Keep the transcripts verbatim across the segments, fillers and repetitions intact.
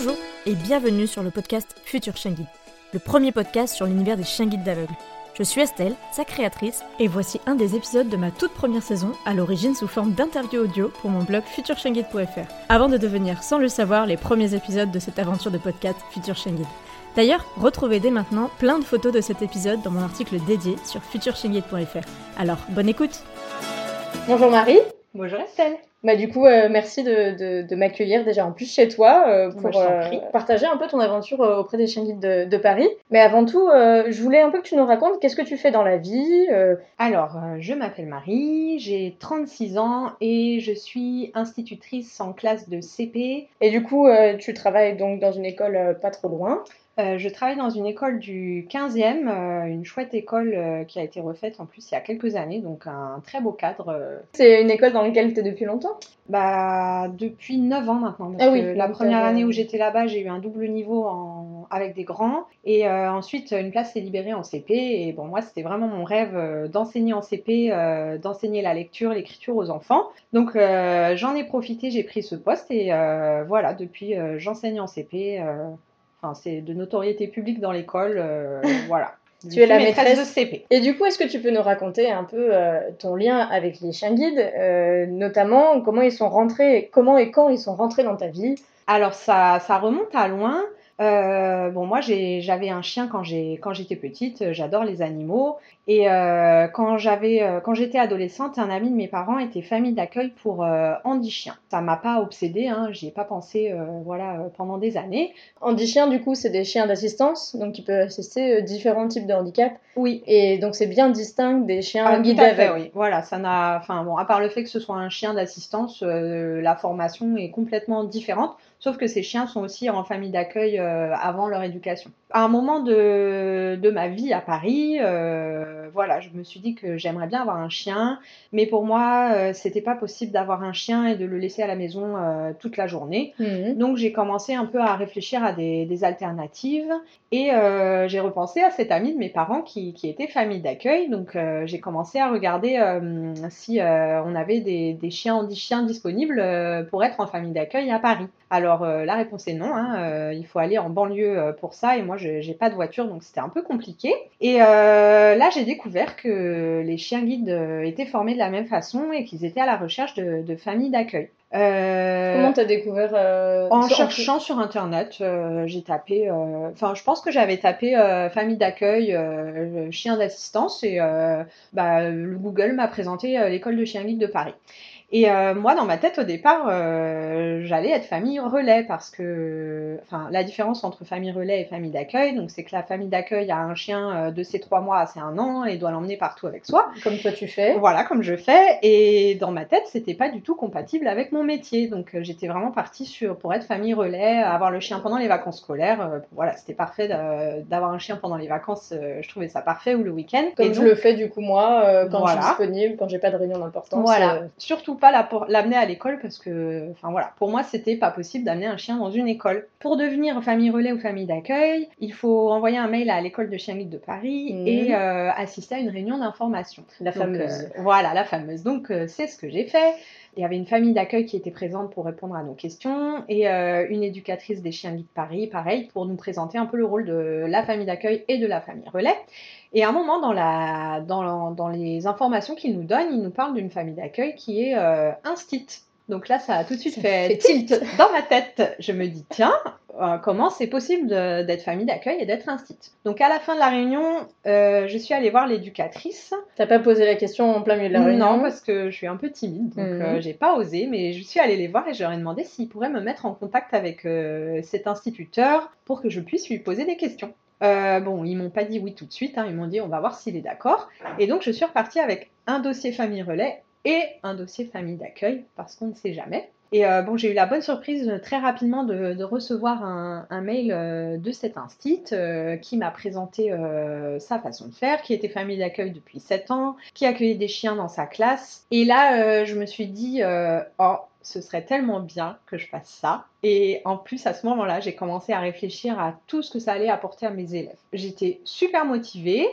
Bonjour et bienvenue sur le podcast Futur Chien Guide, le premier podcast sur l'univers des chiens guides d'aveugles. Je suis Estelle, sa créatrice, et voici un des épisodes de ma toute première saison, à l'origine sous forme d'interview audio pour mon blog futur chien guide point f r, avant de devenir, sans le savoir, les premiers épisodes de cette aventure de podcast Futur Chien Guide. D'ailleurs, retrouvez dès maintenant plein de photos de cet épisode dans mon article dédié sur futur chien guide point f r. Alors, bonne écoute. Bonjour Marie. Bonjour Estelle. Bah du coup, euh, merci de, de, de m'accueillir déjà en plus chez toi euh, pour bah, euh, partager un peu ton aventure euh, auprès des chiens guides de, de Paris. Mais avant tout, euh, je voulais un peu que tu nous racontes qu'est-ce que tu fais dans la vie. euh... Alors, euh, je m'appelle Marie, j'ai trente-six ans et je suis institutrice en classe de C P. Et du coup, euh, tu travailles donc dans une école euh, pas trop loin. Euh, je travaille dans une école du quinzième, euh, une chouette école euh, qui a été refaite en plus il y a quelques années, donc un très beau cadre. Euh. C'est une école dans laquelle tu es depuis longtemps ? Bah, depuis neuf ans maintenant. Parce ah oui, que la première année où j'étais là-bas, j'ai eu un double niveau en... avec des grands. Et euh, ensuite, une place s'est libérée en C P. Et bon, moi, c'était vraiment mon rêve euh, d'enseigner en C P, euh, d'enseigner la lecture, l'écriture aux enfants. Donc, euh, j'en ai profité, j'ai pris ce poste. Et euh, voilà, depuis, euh, j'enseigne en C P. Euh... Enfin, c'est de notoriété publique dans l'école. Euh, voilà. Tu es la maîtresse, maîtresse de C P. Et du coup, est-ce que tu peux nous raconter un peu euh, ton lien avec les chiens guides, euh, notamment comment ils sont rentrés, comment et quand ils sont rentrés dans ta vie ? Alors, ça, ça remonte à loin. Euh, bon, moi, j'ai, j'avais un chien quand, j'ai, quand j'étais petite. J'adore les animaux. Et euh, quand, j'avais, euh, quand j'étais adolescente, un ami de mes parents était famille d'accueil pour euh, handi-chien. Ça m'a pas obsédée, hein, j'y ai pas pensé euh, voilà, euh, pendant des années. Handi-chien, du coup, c'est des chiens d'assistance, donc qui peuvent assister euh, différents types de handicap. Oui. Et donc, c'est bien distinct des chiens ah, guides d'aveugles. Oui, voilà, ça n'a... Enfin, bon, à part le fait que ce soit un chien d'assistance, euh, la formation est complètement différente. Sauf que ces chiens sont aussi en famille d'accueil euh, avant leur éducation. À un moment de, de ma vie à Paris, euh, voilà, je me suis dit que j'aimerais bien avoir un chien, mais pour moi, euh, c'était pas possible d'avoir un chien et de le laisser à la maison euh, toute la journée. Mmh. Donc j'ai commencé un peu à réfléchir à des, des alternatives et euh, j'ai repensé à cet ami de mes parents qui, qui était famille d'accueil. Donc euh, j'ai commencé à regarder euh, si euh, on avait des, des chiens handi-chiens disponibles euh, pour être en famille d'accueil à Paris. Alors euh, la réponse est non, hein, euh, il faut aller en banlieue euh, pour ça et moi je n'ai pas de voiture donc c'était un peu compliqué. Et euh, là j'ai découvert que les chiens guides euh, étaient formés de la même façon et qu'ils étaient à la recherche de, de familles d'accueil. Euh, Comment t'as découvert euh, En sur, cherchant en... sur internet, euh, j'ai tapé, enfin euh, je pense que j'avais tapé euh, famille d'accueil, euh, chien d'assistance et euh, bah, le Google m'a présenté euh, l'école de chiens guides de Paris. Et euh, moi, dans ma tête, au départ, euh, j'allais être famille relais parce que, enfin, la différence entre famille relais et famille d'accueil, donc c'est que la famille d'accueil a un chien euh, de ses trois mois à ses un an et doit l'emmener partout avec soi. Comme toi tu fais. Voilà, comme je fais. Et dans ma tête, c'était pas du tout compatible avec mon métier. Donc euh, j'étais vraiment partie sur pour être famille relais, avoir le chien pendant les vacances scolaires. Euh, voilà, c'était parfait de, d'avoir un chien pendant les vacances. Euh, je trouvais ça parfait ou le week-end. Comme et je donc, le fais du coup moi euh, quand voilà. je suis disponible, quand j'ai pas de réunion d'importance. Voilà, euh... surtout pas la, pour, l'amener à l'école parce que, enfin voilà, pour moi c'était pas possible d'amener un chien dans une école. Pour devenir famille relais ou famille d'accueil, il faut envoyer un mail à l'école de chiens guides de Paris mmh. et euh, assister à une réunion d'information. La Donc, fameuse. Euh, voilà, la fameuse. Donc euh, c'est ce que j'ai fait. Il y avait une famille d'accueil qui était présente pour répondre à nos questions et euh, une éducatrice des chiens guides de Paris, pareil, pour nous présenter un peu le rôle de la famille d'accueil et de la famille relais. Et à un moment, dans, la, dans, dans les informations qu'il nous donne, il nous parle d'une famille d'accueil qui est euh, instite. Donc là, ça a tout de suite ça fait, fait tilt dans ma tête. Je me dis, tiens, euh, comment c'est possible de, d'être famille d'accueil et d'être instite ? Donc à la fin de la réunion, euh, je suis allée voir l'éducatrice. T'as pas posé la question en plein milieu de la réunion ? Non, parce que je suis un peu timide, donc mmh. euh, j'ai pas osé, mais je suis allée les voir et je leur ai demandé s'ils pourraient me mettre en contact avec euh, cet instituteur pour que je puisse lui poser des questions. Euh, bon, ils m'ont pas dit oui tout de suite, hein, ils m'ont dit on va voir s'il est d'accord. Et donc je suis repartie avec un dossier famille relais et un dossier famille d'accueil, parce qu'on ne sait jamais. Et euh, bon, j'ai eu la bonne surprise euh, très rapidement de, de recevoir un, un mail euh, de cet instit euh, qui m'a présenté euh, sa façon de faire, qui était famille d'accueil depuis sept ans, qui accueillait des chiens dans sa classe. Et là, euh, je me suis dit, euh, oh, ce serait tellement bien que je fasse ça. Et en plus, à ce moment-là, j'ai commencé à réfléchir à tout ce que ça allait apporter à mes élèves. J'étais super motivée.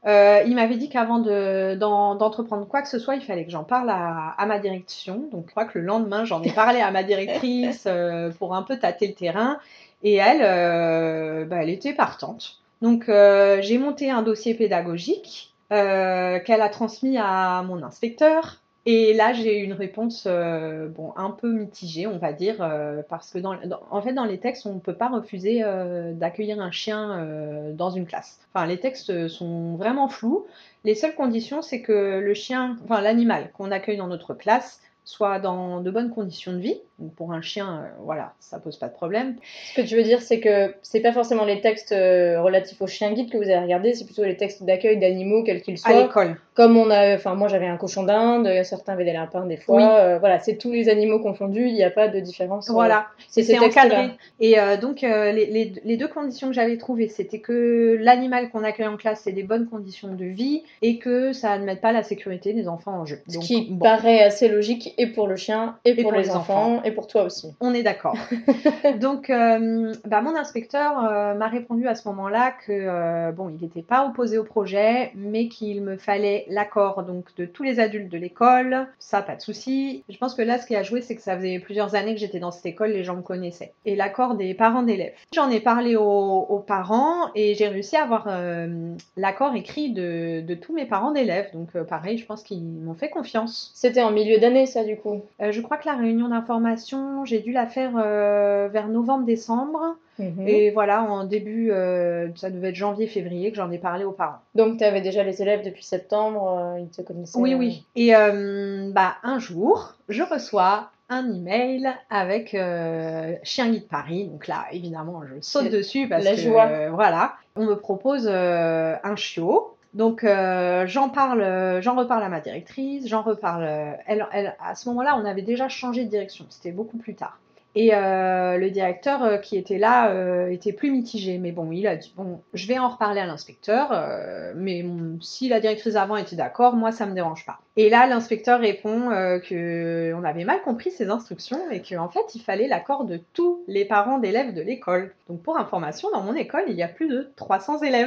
Euh, il m'avait dit qu'avant de, d'en, d'entreprendre quoi que ce soit, il fallait que j'en parle à, à ma direction. Donc, je crois que le lendemain, j'en ai parlé à ma directrice euh, pour un peu tâter le terrain. Et elle, euh, bah, elle était partante. Donc, euh, j'ai monté un dossier pédagogique euh, qu'elle a transmis à mon inspecteur. Et là, j'ai eu une réponse euh, bon, un peu mitigée, on va dire, euh, parce que dans, dans, en fait, dans les textes, on ne peut pas refuser euh, d'accueillir un chien euh, dans une classe. Enfin, les textes sont vraiment flous. Les seules conditions, c'est que le chien, enfin l'animal qu'on accueille dans notre classe, soit dans de bonnes conditions de vie. Donc pour un chien, euh, voilà, ça pose pas de problème. Ce que tu veux dire, c'est que c'est pas forcément les textes euh, relatifs aux chiens guides que vous avez regardés, c'est plutôt les textes d'accueil d'animaux, quels qu'ils soient. À l'école. Comme on a, enfin moi j'avais un cochon d'Inde, certains avaient des lapins des fois. Oui. Euh, voilà, c'est tous les animaux confondus, il n'y a pas de différence. Voilà. Euh, c'est c'est ces textes-là. encadré. Et euh, donc euh, les, les, les deux conditions que j'avais trouvées, c'était que l'animal qu'on accueille en classe, c'est des bonnes conditions de vie et que ça ne mette pas la sécurité des enfants en jeu. Ce Donc, qui bon. paraît assez logique et pour le chien et, et pour, pour, les, les enfants, enfants et pour toi aussi. On est d'accord. Donc, euh, bah, mon inspecteur euh, m'a répondu à ce moment-là que euh, bon, il n'était pas opposé au projet, mais qu'il me fallait l'accord donc de tous les adultes de l'école. Ça, pas de souci. Je pense que là, ce qui a joué, c'est que ça faisait plusieurs années que j'étais dans cette école, les gens me connaissaient. Et l'accord des parents d'élèves. J'en ai parlé aux, aux parents et j'ai réussi à avoir euh, l'accord écrit de, de tous mes parents d'élèves. Donc, euh, pareil, je pense qu'ils m'ont fait confiance. C'était en milieu d'année, ça, du coup. Euh, je crois que la réunion d'information, j'ai dû la faire euh, vers novembre-décembre. Mmh. Et voilà, en début, euh, ça devait être janvier-février que j'en ai parlé aux parents. Donc, tu avais déjà les élèves depuis septembre, euh, ils te connaissaient. Oui, euh... oui. Et euh, bah, un jour, je reçois un email avec euh, Chien Guide Paris. Donc là, évidemment, je saute dessus parce la que joie. Euh, voilà, on me propose euh, un chiot. Donc euh, j'en parle, euh, j'en reparle à ma directrice, j'en reparle. Euh, elle, elle, à ce moment-là, on avait déjà changé de direction. C'était beaucoup plus tard. Et euh, le directeur euh, qui était là euh, était plus mitigé. Mais bon, il a dit, bon, je vais en reparler à l'inspecteur, euh, mais bon, si la directrice avant était d'accord, moi, ça me dérange pas. Et là, l'inspecteur répond euh, qu'on avait mal compris ses instructions et qu'en fait, il fallait l'accord de tous les parents d'élèves de l'école. Donc, pour information, dans mon école, il y a plus de trois cents élèves.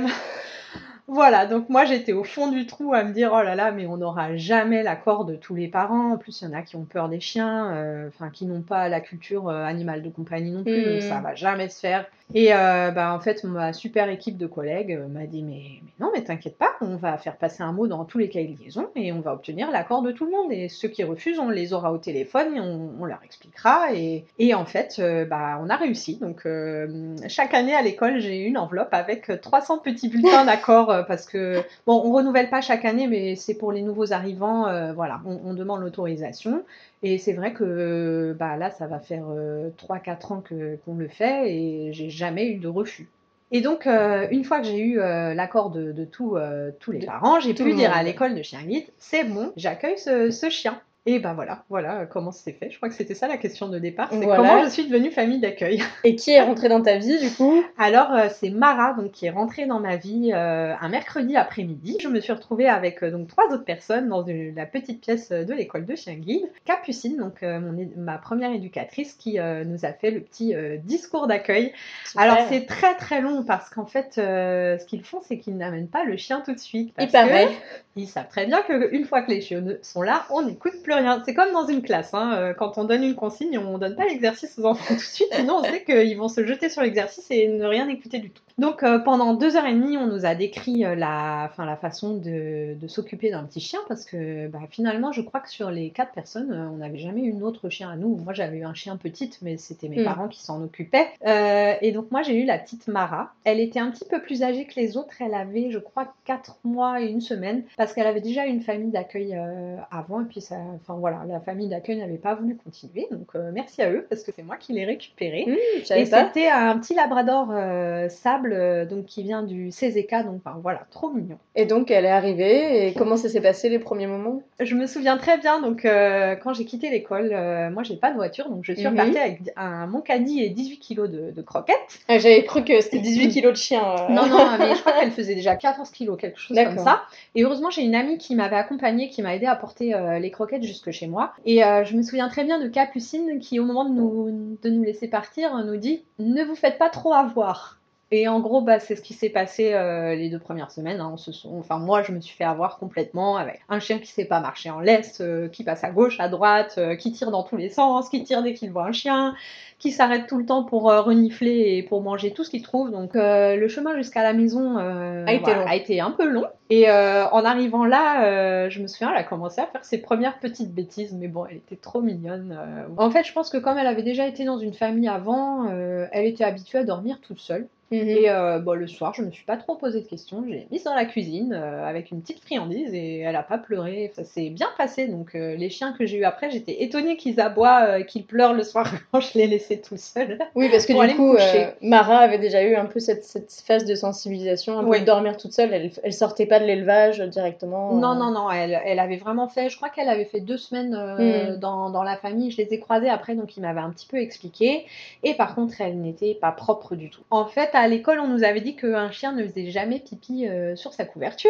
Voilà, donc moi j'étais au fond du trou à me dire oh là là, mais on n'aura jamais l'accord de tous les parents. En plus, il y en a qui ont peur des chiens, euh, enfin qui n'ont pas la culture euh, animale de compagnie non plus, mmh. donc ça va jamais se faire. Et euh, bah, en fait, ma super équipe de collègues euh, m'a dit mais, mais non, mais t'inquiète pas, on va faire passer un mot dans tous les cahiers de liaison et on va obtenir l'accord de tout le monde. Et ceux qui refusent, on les aura au téléphone et on, on leur expliquera. Et, et en fait, euh, bah, on a réussi. Donc euh, chaque année à l'école, j'ai une enveloppe avec trois cents petits bulletins d'accord. Parce que, bon, on renouvelle pas chaque année, mais c'est pour les nouveaux arrivants, euh, voilà, on, on demande l'autorisation. Et c'est vrai que bah, là, ça va faire euh, trois quatre ans que, qu'on le fait et j'ai jamais eu de refus. Et donc, euh, une fois que j'ai eu euh, l'accord de, de tout, euh, tous les de parents, j'ai pu dire à l'école de chien guide, c'est bon, j'accueille ce, ce chien. Et ben voilà, voilà comment c'est fait. Je crois que c'était ça la question de départ, c'est voilà. Comment je suis devenue famille d'accueil. Et qui est rentrée dans ta vie du coup? Alors euh, c'est Mara donc qui est rentrée dans ma vie euh, un mercredi après-midi. Je me suis retrouvée avec euh, donc trois autres personnes dans une, la petite pièce de l'école de chien guide. Capucine donc euh, mon, ma première éducatrice qui euh, nous a fait le petit euh, discours d'accueil. Super. Alors c'est très très long parce qu'en fait euh, ce qu'ils font c'est qu'ils n'amènent pas le chien tout de suite. Parce Il paraît. Ils savent très bien qu'une fois que les chiots sont là, on n'écoute plus rien. C'est comme dans une classe, hein. Quand on donne une consigne, on ne donne pas l'exercice aux enfants tout de suite, sinon on sait qu'ils vont se jeter sur l'exercice et ne rien écouter du tout. Donc euh, pendant deux heures et demie, on nous a décrit euh, la, enfin, la façon de, de s'occuper d'un petit chien parce que bah, finalement, je crois que sur les quatre personnes, euh, on n'avait jamais eu un autre chien à nous. Moi, j'avais eu un chien petite, mais c'était mes mmh. parents qui s'en occupaient. Euh, et donc moi, j'ai eu la petite Mara. Elle était un petit peu plus âgée que les autres. Elle avait, je crois, quatre mois et une semaine parce qu'elle avait déjà une famille d'accueil euh, avant. Et puis, ça, enfin voilà, la famille d'accueil n'avait pas voulu continuer. Donc euh, merci à eux parce que c'est moi qui l'ai récupérée. Mmh, et pas. C'était un petit labrador euh, sable. Donc qui vient du C Z K, donc enfin, voilà, trop mignon. Et donc elle est arrivée, et comment ça s'est passé les premiers moments? Je me souviens très bien, donc euh, quand j'ai quitté l'école, euh, moi j'ai pas de voiture, donc je suis repartie mm-hmm. avec un, mon caddie et dix-huit kilos de, de croquettes. Ah, j'avais cru que c'était dix-huit kilos de chien. Euh... Non, non, mais je crois qu'elle faisait déjà quatorze kilos, quelque chose D'accord. comme ça. Et heureusement, j'ai une amie qui m'avait accompagnée, qui m'a aidée à porter euh, les croquettes jusque chez moi. Et euh, je me souviens très bien de Capucine qui, au moment de nous, de nous laisser partir, nous dit « Ne vous faites pas trop avoir ». Et en gros, bah, c'est ce qui s'est passé euh, les deux premières semaines. Hein. On se sont... Enfin, moi, je me suis fait avoir complètement avec un chien qui sait pas marcher en laisse, euh, qui passe à gauche, à droite, euh, qui tire dans tous les sens, qui tire dès qu'il voit un chien, qui s'arrête tout le temps pour euh, renifler et pour manger tout ce qu'il trouve. Donc, euh, le chemin jusqu'à la maison euh, a, été voilà, long. a été un peu long. Et euh, en arrivant là, euh, je me souviens, elle a commencé à faire ses premières petites bêtises, mais bon, elle était trop mignonne. Euh... En fait, je pense que comme elle avait déjà été dans une famille avant, euh, elle était habituée à dormir toute seule. Mmh. Et euh, bon, le soir, je me suis pas trop posé de questions. Je l'ai mise dans la cuisine euh, avec une petite friandise et elle a pas pleuré. Ça s'est bien passé. Donc, euh, les chiens que j'ai eu après, j'étais étonnée qu'ils aboient, euh, qu'ils pleurent le soir quand je les laissais tout seuls. Oui, parce que du coup, euh, Mara avait déjà eu un peu cette, cette phase de sensibilisation, un peu oui. de dormir toute seule. Elle, elle sortait pas de l'élevage directement. Non, euh... non, non. Elle, elle avait vraiment fait. Je crois qu'elle avait fait deux semaines euh, mmh. dans, dans la famille. Je les ai croisées après, donc ils m'avaient un petit peu expliqué. Et par contre, elle n'était pas propre du tout. En fait, à l'école, on nous avait dit qu'un chien ne faisait jamais pipi euh, sur sa couverture.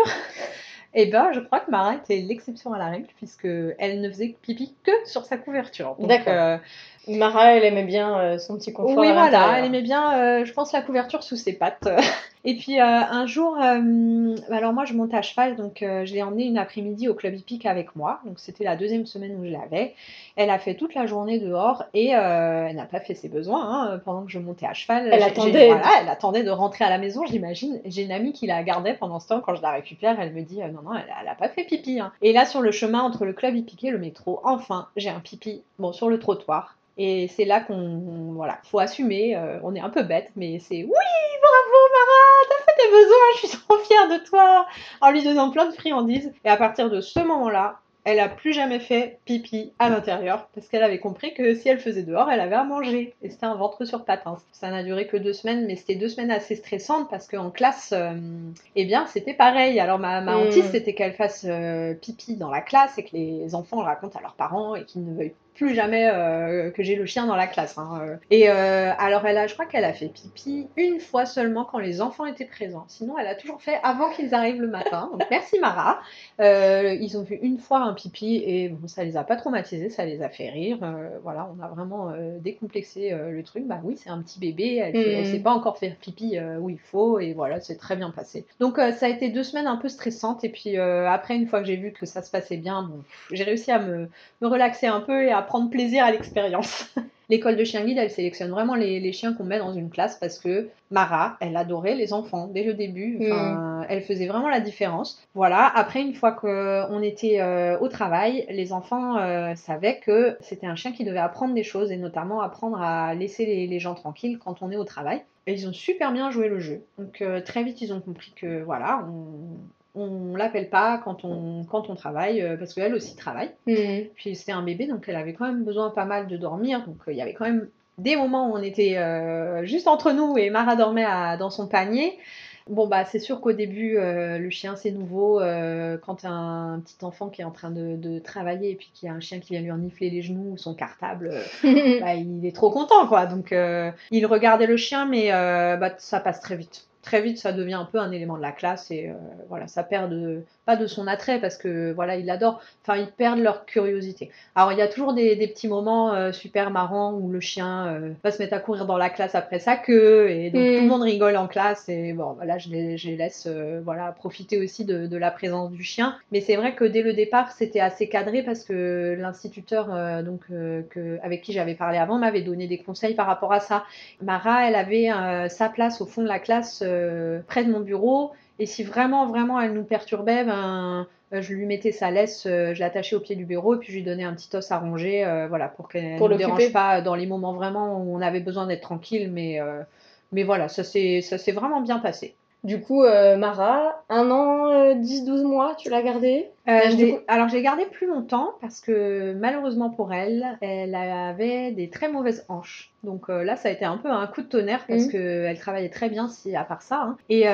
Et ben, je crois que Mara était l'exception à la règle, puisqu'elle ne faisait pipi que sur sa couverture. Donc, d'accord. Euh... Mara, elle aimait bien euh, son petit confort. Oui, à voilà, elle aimait bien, euh, je pense, la couverture sous ses pattes. Et puis, euh, un jour, euh, alors moi, je monte à cheval, donc euh, je l'ai emmenée une après-midi au club hippique avec moi. Donc, c'était la deuxième semaine où je l'avais. Elle a fait toute la journée dehors et euh, elle n'a pas fait ses besoins hein, pendant que je montais à cheval. Elle attendait. Voilà, elle attendait de rentrer à la maison, j'imagine. J'ai une amie qui la gardait pendant ce temps. Quand je la récupère, elle me dit euh, non, non, elle n'a pas fait pipi. Hein. Et là, sur le chemin entre le club hippique et le métro, enfin, j'ai un pipi, bon, sur le trottoir. Et c'est là qu'on, voilà, faut assumer, euh, on est un peu bête, mais c'est oui, bravo Mara, t'as fait tes besoins, je suis trop fière de toi, en lui donnant plein de friandises. Et à partir de ce moment-là, elle a plus jamais fait pipi à l'intérieur parce qu'elle avait compris que si elle faisait dehors, elle avait à manger. Et c'était un ventre sur patins. Ça n'a duré que deux semaines, mais c'était deux semaines assez stressantes parce qu'en classe, euh, eh bien, c'était pareil. Alors ma, ma hantise, mmh. c'était qu'elle fasse euh, pipi dans la classe et que les enfants le racontent à leurs parents et qu'ils ne veuillent plus jamais euh, que j'ai le chien dans la classe. Hein. Et euh, alors, elle a, je crois qu'elle a fait pipi une fois seulement quand les enfants étaient présents. Sinon, elle a toujours fait avant qu'ils arrivent le matin. Donc, merci Mara. Euh, ils ont fait une fois un pipi et bon, ça les a pas traumatisés, ça les a fait rire. Euh, voilà, on a vraiment euh, décomplexé euh, le truc. Bah oui, c'est un petit bébé, elle, mmh. elle sait pas encore faire pipi euh, où il faut et voilà, c'est très bien passé. Donc, euh, ça a été deux semaines un peu stressantes et puis euh, après, une fois que j'ai vu que ça se passait bien, bon, j'ai réussi à me, me relaxer un peu et à prendre plaisir à l'expérience. L'école de chien guide, elle sélectionne vraiment les, les chiens qu'on met dans une classe parce que Mara, elle adorait les enfants dès le début. Enfin, mmh. Elle faisait vraiment la différence. Voilà. Après, une fois qu'on était euh, au travail, les enfants euh, savaient que c'était un chien qui devait apprendre des choses et notamment apprendre à laisser les, les gens tranquilles quand on est au travail. Et ils ont super bien joué le jeu. Donc euh, très vite, ils ont compris que voilà, on on l'appelle pas quand on, quand on travaille, euh, parce qu'elle aussi travaille. Mmh. Puis c'était un bébé, donc elle avait quand même besoin pas mal de dormir. Donc il euh, y avait quand même des moments où on était euh, juste entre nous et Mara dormait à, dans son panier. Bon, bah c'est sûr qu'au début, euh, le chien c'est nouveau. Euh, quand t'as un petit enfant qui est en train de, de travailler et puis qu'il y a un chien qui vient lui renifler les genoux ou son cartable, euh, bah, il est trop content, quoi. Donc euh, il regardait le chien, mais euh, bah, ça passe très vite. Très vite, ça devient un peu un élément de la classe et euh, voilà, ça perd de, pas de son attrait parce que voilà, ils l'adorent. Enfin, ils perdent leur curiosité. Alors, il y a toujours des, des petits moments euh, super marrants où le chien euh, va se mettre à courir dans la classe après sa queue et donc mmh. tout le monde rigole en classe et bon, voilà, je les, je les laisse euh, voilà, profiter aussi de, de la présence du chien. Mais c'est vrai que dès le départ, c'était assez cadré parce que l'instituteur euh, donc euh, que, avec qui j'avais parlé avant m'avait donné des conseils par rapport à ça. Mara, elle avait euh, sa place au fond de la classe euh, près de mon bureau et si vraiment vraiment elle nous perturbait, ben euh, je lui mettais sa laisse, euh, je l'attachais au pied du bureau et puis je lui donnais un petit os à ronger, euh, voilà, pour qu'elle ne nous dérange pas dans les moments vraiment où on avait besoin d'être tranquille, mais euh, mais voilà, ça s'est ça s'est vraiment bien passé. Du coup, euh, Mara, un an, euh, dix douze mois, tu l'as gardée euh, je l'ai, coup... Alors, je l'ai gardée plus longtemps parce que malheureusement pour elle, elle avait des très mauvaises hanches. Donc euh, là, ça a été un peu un coup de tonnerre parce mmh. qu'elle travaillait très bien si, à part ça. Hein. Et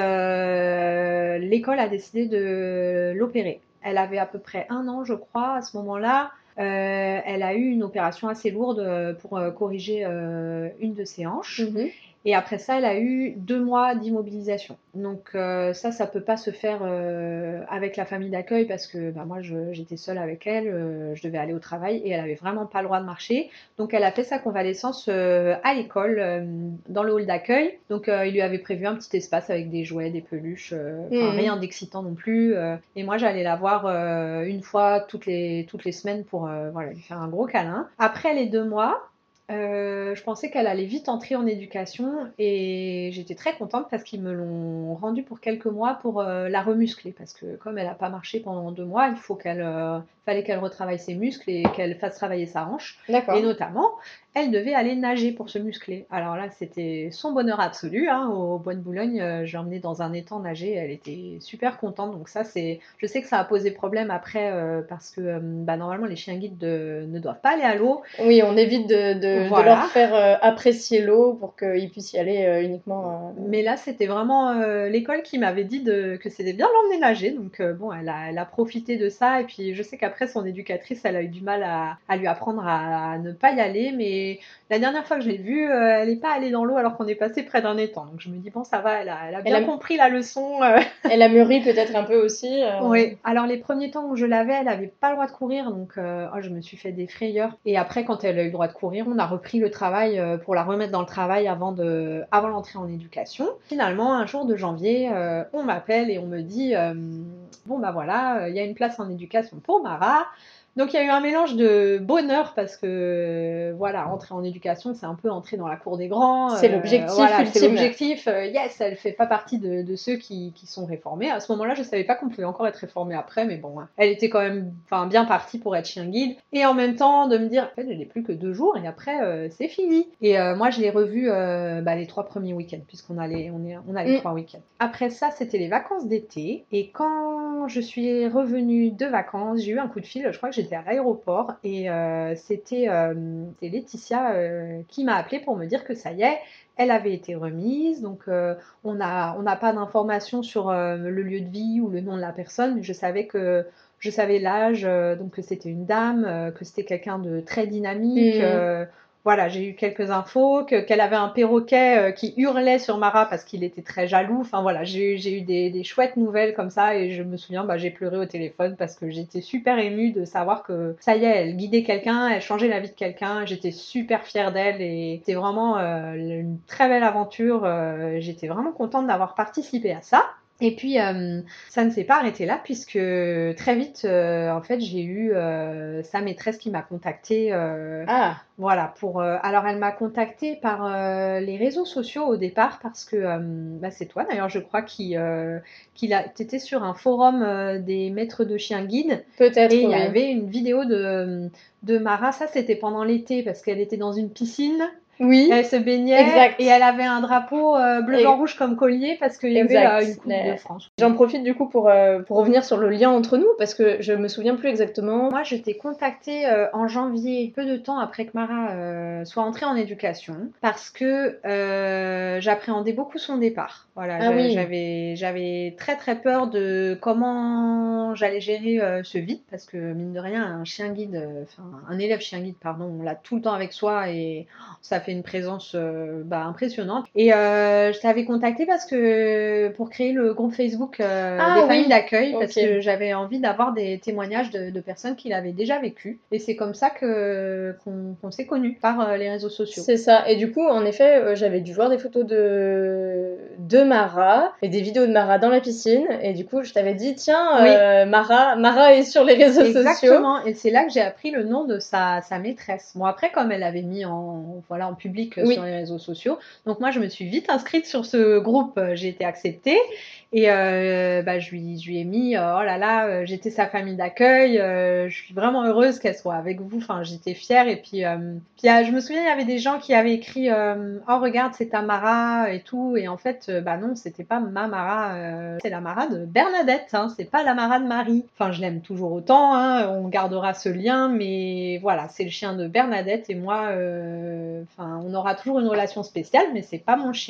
euh, l'école a décidé de l'opérer. Elle avait à peu près un an, je crois, à ce moment-là. Euh, elle a eu une opération assez lourde pour euh, corriger euh, une de ses hanches. Mmh. Et après ça, elle a eu deux mois d'immobilisation. Donc euh, ça, ça peut pas se faire euh, avec la famille d'accueil parce que bah, moi, je, j'étais seule avec elle, euh, je devais aller au travail et elle avait vraiment pas le droit de marcher. Donc elle a fait sa convalescence euh, à l'école, euh, dans le hall d'accueil. Donc euh, il lui avait prévu un petit espace avec des jouets, des peluches, euh, enfin Mhm. rien d'excitant non plus. euh. et moi, j'allais la voir euh, une fois toutes les, toutes les semaines pour euh, voilà, lui faire un gros câlin. Après les deux mois, Euh, je pensais qu'elle allait vite entrer en éducation et j'étais très contente parce qu'ils me l'ont rendue pour quelques mois pour euh, la remuscler parce que comme elle n'a pas marché pendant deux mois, il faut qu'elle, euh, fallait qu'elle retravaille ses muscles et qu'elle fasse travailler sa hanche. D'accord. Et notamment, elle devait aller nager pour se muscler. Alors là, c'était son bonheur absolu. Hein, au Bois de Boulogne, euh, j'ai emmené dans un étang nager. Elle était super contente. Donc ça, c'est, je sais que ça a posé problème après euh, parce que euh, bah, normalement les chiens guides de- ne doivent pas aller à l'eau. Oui, on évite de, de, Voilà. de leur faire euh, apprécier l'eau pour qu'ils puissent y aller euh, uniquement. euh, Mais là, c'était vraiment euh, l'école qui m'avait dit de, que c'était bien de l'emmener nager. Donc, euh, bon, elle a, elle a profité de ça. Et puis, je sais qu'après, son éducatrice, elle a eu du mal à, à lui apprendre à, à ne pas y aller. Mais la dernière fois que je l'ai vue, euh, elle n'est pas allée dans l'eau alors qu'on est passé près d'un étang. Donc, je me dis, bon, ça va, elle a, elle a bien Elle a- compris la leçon. euh. Elle a mûri peut-être un peu aussi. euh, Oui, alors les premiers temps où je l'avais, elle n'avait pas le droit de courir, donc euh, oh, je me suis fait des frayeurs. Et après, quand elle a eu le droit de courir, on a repris le travail euh, pour la remettre dans le travail avant, de, avant l'entrée en éducation. Finalement, un jour de janvier, euh, on m'appelle et on me dit euh, bon bah voilà, il y a une place en éducation pour Mara. Donc il y a eu un mélange de bonheur parce que euh, voilà, entrer en éducation, c'est un peu entrer dans la cour des grands. C'est euh, l'objectif voilà, c'est ultime. l'objectif. Euh, yes, elle fait pas partie de, de ceux qui, qui sont réformés. À ce moment-là, je savais pas qu'on pouvait encore être réformé après, mais bon, hein, elle était quand même, enfin, bien partie pour être chien guide. Et en même temps, de me dire, en fait, je n'ai plus que deux jours et après, euh, c'est fini. Et euh, moi, je l'ai revue euh, bah, les trois premiers week-ends puisqu'on a les, on est, on a les Mm. trois week-ends. Après ça, c'était les vacances d'été. Et quand je suis revenue de vacances, j'ai eu un coup de fil. Je crois que j'étais à l'aéroport et euh, c'était euh, c'est Laetitia euh, qui m'a appelé pour me dire que ça y est, elle avait été remise. Donc euh, on n'a on n'a pas d'informations sur euh, le lieu de vie ou le nom de la personne, mais je savais que je savais l'âge, euh, donc que c'était une dame, euh, que c'était quelqu'un de très dynamique. Mm. euh, voilà, j'ai eu quelques infos, que, qu'elle avait un perroquet euh, qui hurlait sur Mara parce qu'il était très jaloux. Enfin voilà, j'ai, j'ai eu des, des chouettes nouvelles comme ça et je me souviens, bah, j'ai pleuré au téléphone parce que j'étais super émue de savoir que ça y est, elle guidait quelqu'un, elle changeait la vie de quelqu'un. J'étais super fière d'elle et c'était vraiment euh, une très belle aventure. Euh, j'étais vraiment contente d'avoir participé à ça. Et puis, euh, ça ne s'est pas arrêté là, puisque très vite, euh, en fait, j'ai eu euh, sa maîtresse qui m'a contactée. Euh, Ah, voilà, pour. euh, alors, elle m'a contactée par euh, les réseaux sociaux au départ, parce que euh, bah, c'est toi d'ailleurs, je crois, qui, euh, qui a. T'étais sur un forum euh, des maîtres de chiens guides, peut-être, et il y oui. avait une vidéo de, de Mara. Ça, c'était pendant l'été, parce qu'elle était dans une piscine. Oui, Elle se baignait exact. et elle avait un drapeau euh, bleu, Et- blanc, rouge comme collier parce qu'il y avait Exact. là une Coupe Mais de France. j'en profite du coup pour, euh, pour revenir sur le lien entre nous parce que je me souviens plus exactement. Moi, je t'ai contactée euh, en janvier, peu de temps après que Mara euh, soit entrée en éducation, parce que euh, j'appréhendais beaucoup son départ. Voilà, Ah j'a- oui. j'avais, j'avais très très peur de comment j'allais gérer euh, ce vide, parce que mine de rien, un chien guide, euh, enfin un élève chien guide, pardon, on l'a tout le temps avec soi et ça fait une présence euh, bah, impressionnante. Et euh, je t'avais contacté parce que pour créer le groupe Facebook euh, Ah des oui. familles d'accueil, parce Ok. que j'avais envie d'avoir des témoignages de, de personnes qui l'avaient déjà vécu. Et c'est comme ça que qu'on, qu'on s'est connus par euh, les réseaux sociaux. C'est ça. Et du coup, en effet, euh, j'avais dû voir des photos de... de Mara et des vidéos de Mara dans la piscine. Et du coup, je t'avais dit, tiens, Oui. euh, Mara, Mara est sur les réseaux sociaux. Exactement, et c'est là que j'ai appris le nom de sa, sa maîtresse. Bon, après, comme elle l'avait mis en, voilà, en public euh, Oui. sur les réseaux sociaux, donc moi, je me suis vite inscrite sur ce groupe, euh, j'ai été acceptée, et euh, bah, je, lui, je lui ai mis, euh, oh là là, euh, j'étais sa famille d'accueil, euh, je suis vraiment heureuse qu'elle soit avec vous, enfin, j'étais fière, et puis, euh, puis euh, je me souviens, il y avait des gens qui avaient écrit, euh, oh regarde, c'est ta Mara, et tout, et en fait, euh, bah non, c'était pas ma Mara, euh, c'est la Mara de Bernadette, hein, c'est pas la Mara de Marie. Enfin, je l'aime toujours autant, hein, on gardera ce lien, mais voilà, c'est le chien de Bernadette et moi, euh, enfin, on aura toujours une relation spéciale, mais c'est pas mon chien.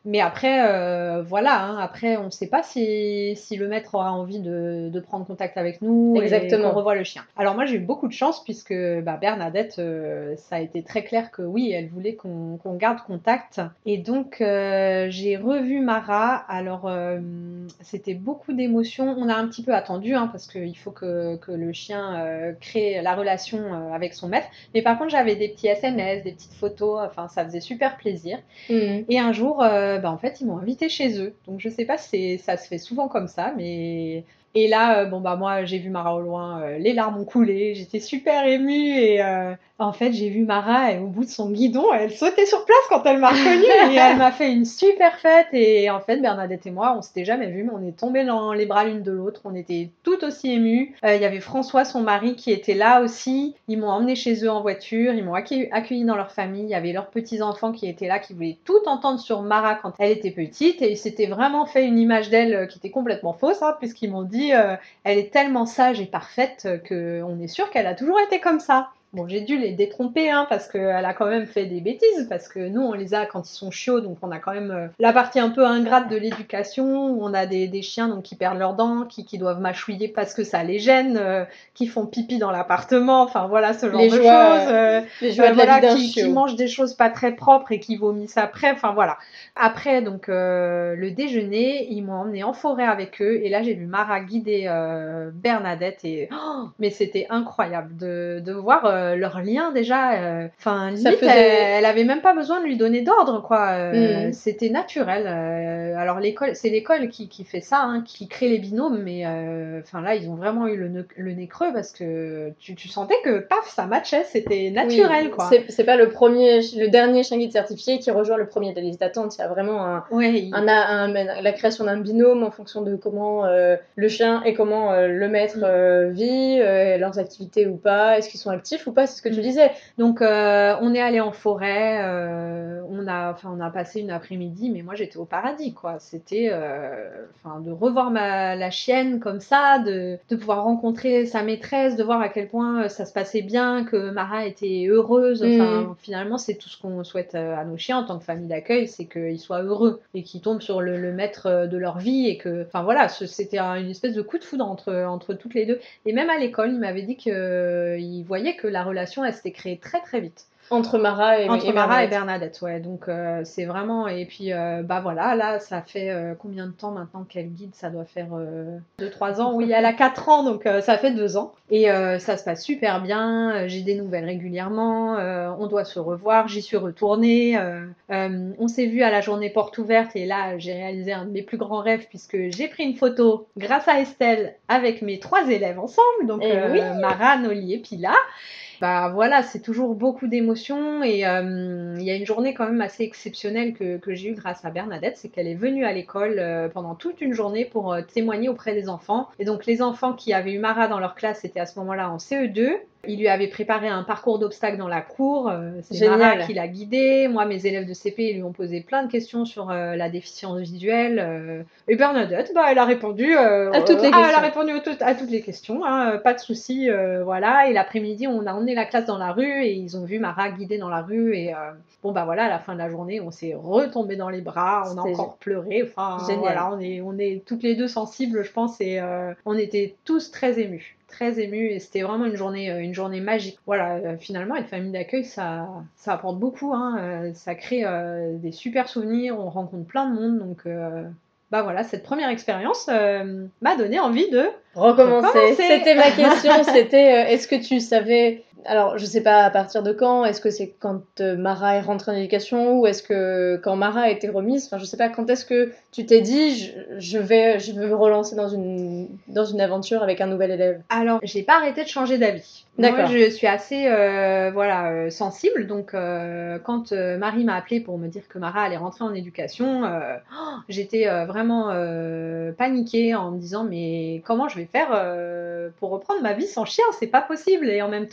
Mais après, euh, voilà, hein, après, on ne sait pas si, si le maître aura envie de, de prendre contact avec nous Exactement. et qu'on revoie le chien. Alors moi, j'ai eu beaucoup de chance puisque bah, Bernadette, euh, ça a été très clair que oui, elle voulait qu'on, qu'on garde contact. Et donc, euh, j'ai revu Mara. Alors, euh, c'était beaucoup d'émotions. On a un petit peu attendu hein, parce qu'il faut que, que le chien euh, crée la relation euh, avec son maître. Mais par contre, j'avais des petits S M S, des petites photos. Enfin, ça faisait super plaisir. Mmh. Et un jour, euh, bah, en fait, ils m'ont invité chez eux. Donc, je sais pas si ça se fait souvent comme ça, mais... Et là, euh, bon, bah, moi, j'ai vu Mara au loin, euh, les larmes ont coulé, j'étais super émue et euh, en fait, j'ai vu Mara et au bout de son guidon, elle sautait sur place quand elle m'a reconnue et elle m'a fait une super fête. Et en fait, Bernadette et moi, on s'était jamais vus, mais on est tombés dans les bras l'une de l'autre. On était tout aussi émus. Il euh, y avait François, son mari, qui était là aussi. Ils m'ont emmené chez eux en voiture, ils m'ont accueilli, accueilli dans leur famille. Il y avait leurs petits-enfants qui étaient là, qui voulaient tout entendre sur Mara quand elle était petite. Et ils s'étaient vraiment fait une image d'elle qui était complètement fausse, hein, puisqu'ils m'ont dit euh, elle est tellement sage et parfaite qu'on est sûr qu'elle a toujours été comme ça. Bon, j'ai dû les détromper, hein, parce qu'elle a quand même fait des bêtises, parce que nous, on les a quand ils sont chiots, donc on a quand même euh, la partie un peu ingrate de l'éducation, où on a des, des chiens donc, qui perdent leurs dents, qui, qui doivent mâchouiller parce que ça les gêne, euh, qui font pipi dans l'appartement, enfin voilà, ce genre les de joies, choses. Euh, les joies euh, de la voilà, vie d'un qui, chiot. qui mangent des choses pas très propres et qui vomissent après, enfin voilà. Après, donc, euh, le déjeuner, ils m'ont emmené en forêt avec eux, et là, j'ai vu Mara guider euh, Bernadette, et oh, mais c'était incroyable de, de voir euh, leur lien déjà. Enfin, euh, limite, faisait... elle, elle avait même pas besoin de lui donner d'ordre, quoi. Euh, mmh. C'était naturel. Euh, alors, l'école, c'est l'école qui, qui fait ça, hein, qui crée les binômes, mais enfin là, ils ont vraiment eu le, ne, le nez creux parce que tu, tu sentais que, paf, ça matchait, c'était naturel, oui, quoi. C'est, c'est pas le premier, le dernier chien guide certifié qui rejoint le premier de la liste d'attente. Il y a vraiment un, oui. un, un, un, la création d'un binôme en fonction de comment euh, le chien et comment euh, le maître euh, vit, euh, leurs activités ou pas, est-ce qu'ils sont actifs ou pas, c'est ce que tu disais. Donc, euh, on est allé en forêt, euh, on a, enfin, on a passé une après-midi, mais moi j'étais au paradis, quoi. C'était, enfin, euh, de revoir ma la chienne comme ça, de, de pouvoir rencontrer sa maîtresse, de voir à quel point ça se passait bien, que Mara était heureuse. Enfin, mmh. Finalement, c'est tout ce qu'on souhaite à nos chiens en tant que famille d'accueil, c'est qu'ils soient heureux et qu'ils tombent sur le, le maître de leur vie et que, enfin voilà, c'était une espèce de coup de foudre entre entre toutes les deux. Et même à l'école, il m'avait dit qu'il voyait que la relation, elle s'était créée très très vite. Entre Mara et, Entre et Mara Bernadette. et Bernadette, ouais. Donc euh, c'est vraiment et puis euh, bah voilà, là ça fait euh, combien de temps maintenant qu'elle guide? Ça doit faire deux trois ans. Oui, elle a quatre ans, donc euh, ça fait deux ans. Et euh, ça se passe super bien. J'ai des nouvelles régulièrement. Euh, on doit se revoir. J'y suis retournée. Euh, euh, on s'est vu à la journée porte ouverte et là j'ai réalisé un de mes plus grands rêves puisque j'ai pris une photo grâce à Estelle avec mes trois élèves ensemble. Donc eh euh, oui. Mara, Noli et Pila. Bah voilà, c'est toujours beaucoup d'émotions et il euh, y a une journée quand même assez exceptionnelle que, que j'ai eue grâce à Bernadette, c'est qu'elle est venue à l'école euh, pendant toute une journée pour euh, témoigner auprès des enfants. Et donc les enfants qui avaient eu Mara dans leur classe étaient à ce moment-là en C E deux. Il lui avait préparé un parcours d'obstacles dans la cour. Euh, c'est Génial. Mara qui l'a guidé. Moi, mes élèves de C P lui ont posé plein de questions sur euh, la déficience visuelle. Euh, et Bernadette, bah, elle a répondu euh, à toutes les euh, questions. Ah, elle a répondu à, tout, à toutes les questions. Hein, pas de souci, euh, voilà. Et l'après-midi, on a emmené la classe dans la rue et ils ont vu Mara guider dans la rue. Et euh, bon, bah voilà, à la fin de la journée, on s'est retombé dans les bras. On a C'était encore gé- pleuré. Enfin, génial. Voilà, on est, on est toutes les deux sensibles, je pense. Et euh, on était tous très émus. Très émue et c'était vraiment une journée, une journée magique. Voilà, euh, finalement, une famille d'accueil, ça, ça apporte beaucoup. Hein, euh, ça crée euh, des super souvenirs, on rencontre plein de monde. Donc, euh, bah voilà, cette première expérience euh, m'a donné envie de recommencer. recommencer. C'était ma question. C'était, euh, est-ce que tu savais... Alors, je sais pas à partir de quand. Est-ce que c'est quand euh, Mara est rentrée en éducation ou est-ce que quand Mara a été remise? Enfin, je sais pas. Quand est-ce que tu t'es dit, je, je vais, je veux me relancer dans une dans une aventure avec un nouvel élève? Alors, j'ai pas arrêté de changer d'avis. D'accord. Moi, je suis assez, euh, voilà, euh, sensible. Donc, euh, quand euh, Marie m'a appelée pour me dire que Mara allait rentrer en éducation, euh, oh, j'étais euh, vraiment euh, paniquée en me disant mais comment je vais faire euh, pour reprendre ma vie sans chien? C'est pas possible. Et en même temps, euh,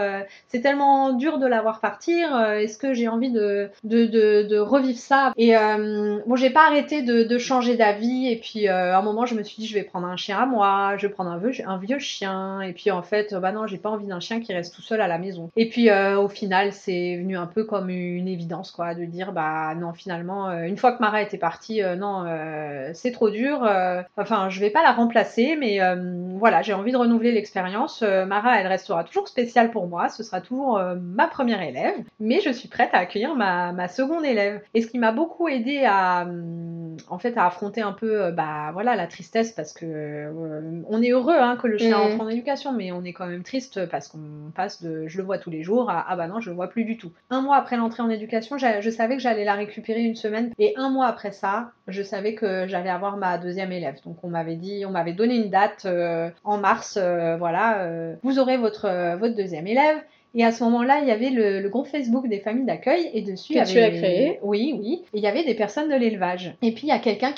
euh, c'est tellement dur de la voir partir, euh, est-ce que j'ai envie de, de, de, de revivre ça? Et euh, bon, j'ai pas arrêté de, de changer d'avis, et puis euh, à un moment, je me suis dit, je vais prendre un chien à moi, je vais prendre un vieux, un vieux chien, et puis en fait, bah non, j'ai pas envie d'un chien qui reste tout seul à la maison. Et puis euh, au final, c'est venu un peu comme une évidence, quoi, de dire, bah non, finalement, euh, une fois que Mara était partie, euh, non, euh, c'est trop dur, euh, enfin, je vais pas la remplacer, mais euh, voilà, j'ai envie de renouveler l'expérience. Euh, Mara, elle restera toujours spéciale pour moi, ce sera toujours euh, ma première élève, mais je suis prête à accueillir ma, ma seconde élève. Et ce qui m'a beaucoup aidée à, euh, en fait, à affronter un peu, euh, bah voilà, la tristesse, parce que euh, on est heureux hein, que le chien Mmh. entre en éducation, mais on est quand même triste parce qu'on passe de je le vois tous les jours à ah bah non, je le vois plus du tout. Un mois après l'entrée en éducation, je savais que j'allais la récupérer une semaine, et un mois après ça, je savais que j'allais avoir ma deuxième élève. Donc on m'avait dit, on m'avait donné une date euh, en mars, euh, voilà, euh, vous aurez votre euh, votre deuxième élève. Et à ce moment-là, il y avait le, le groupe Facebook des familles d'accueil, et dessus, il y Que avait... tu as créé. Oui, oui. Et il y avait des personnes de l'élevage. Et puis, il y a quelqu'un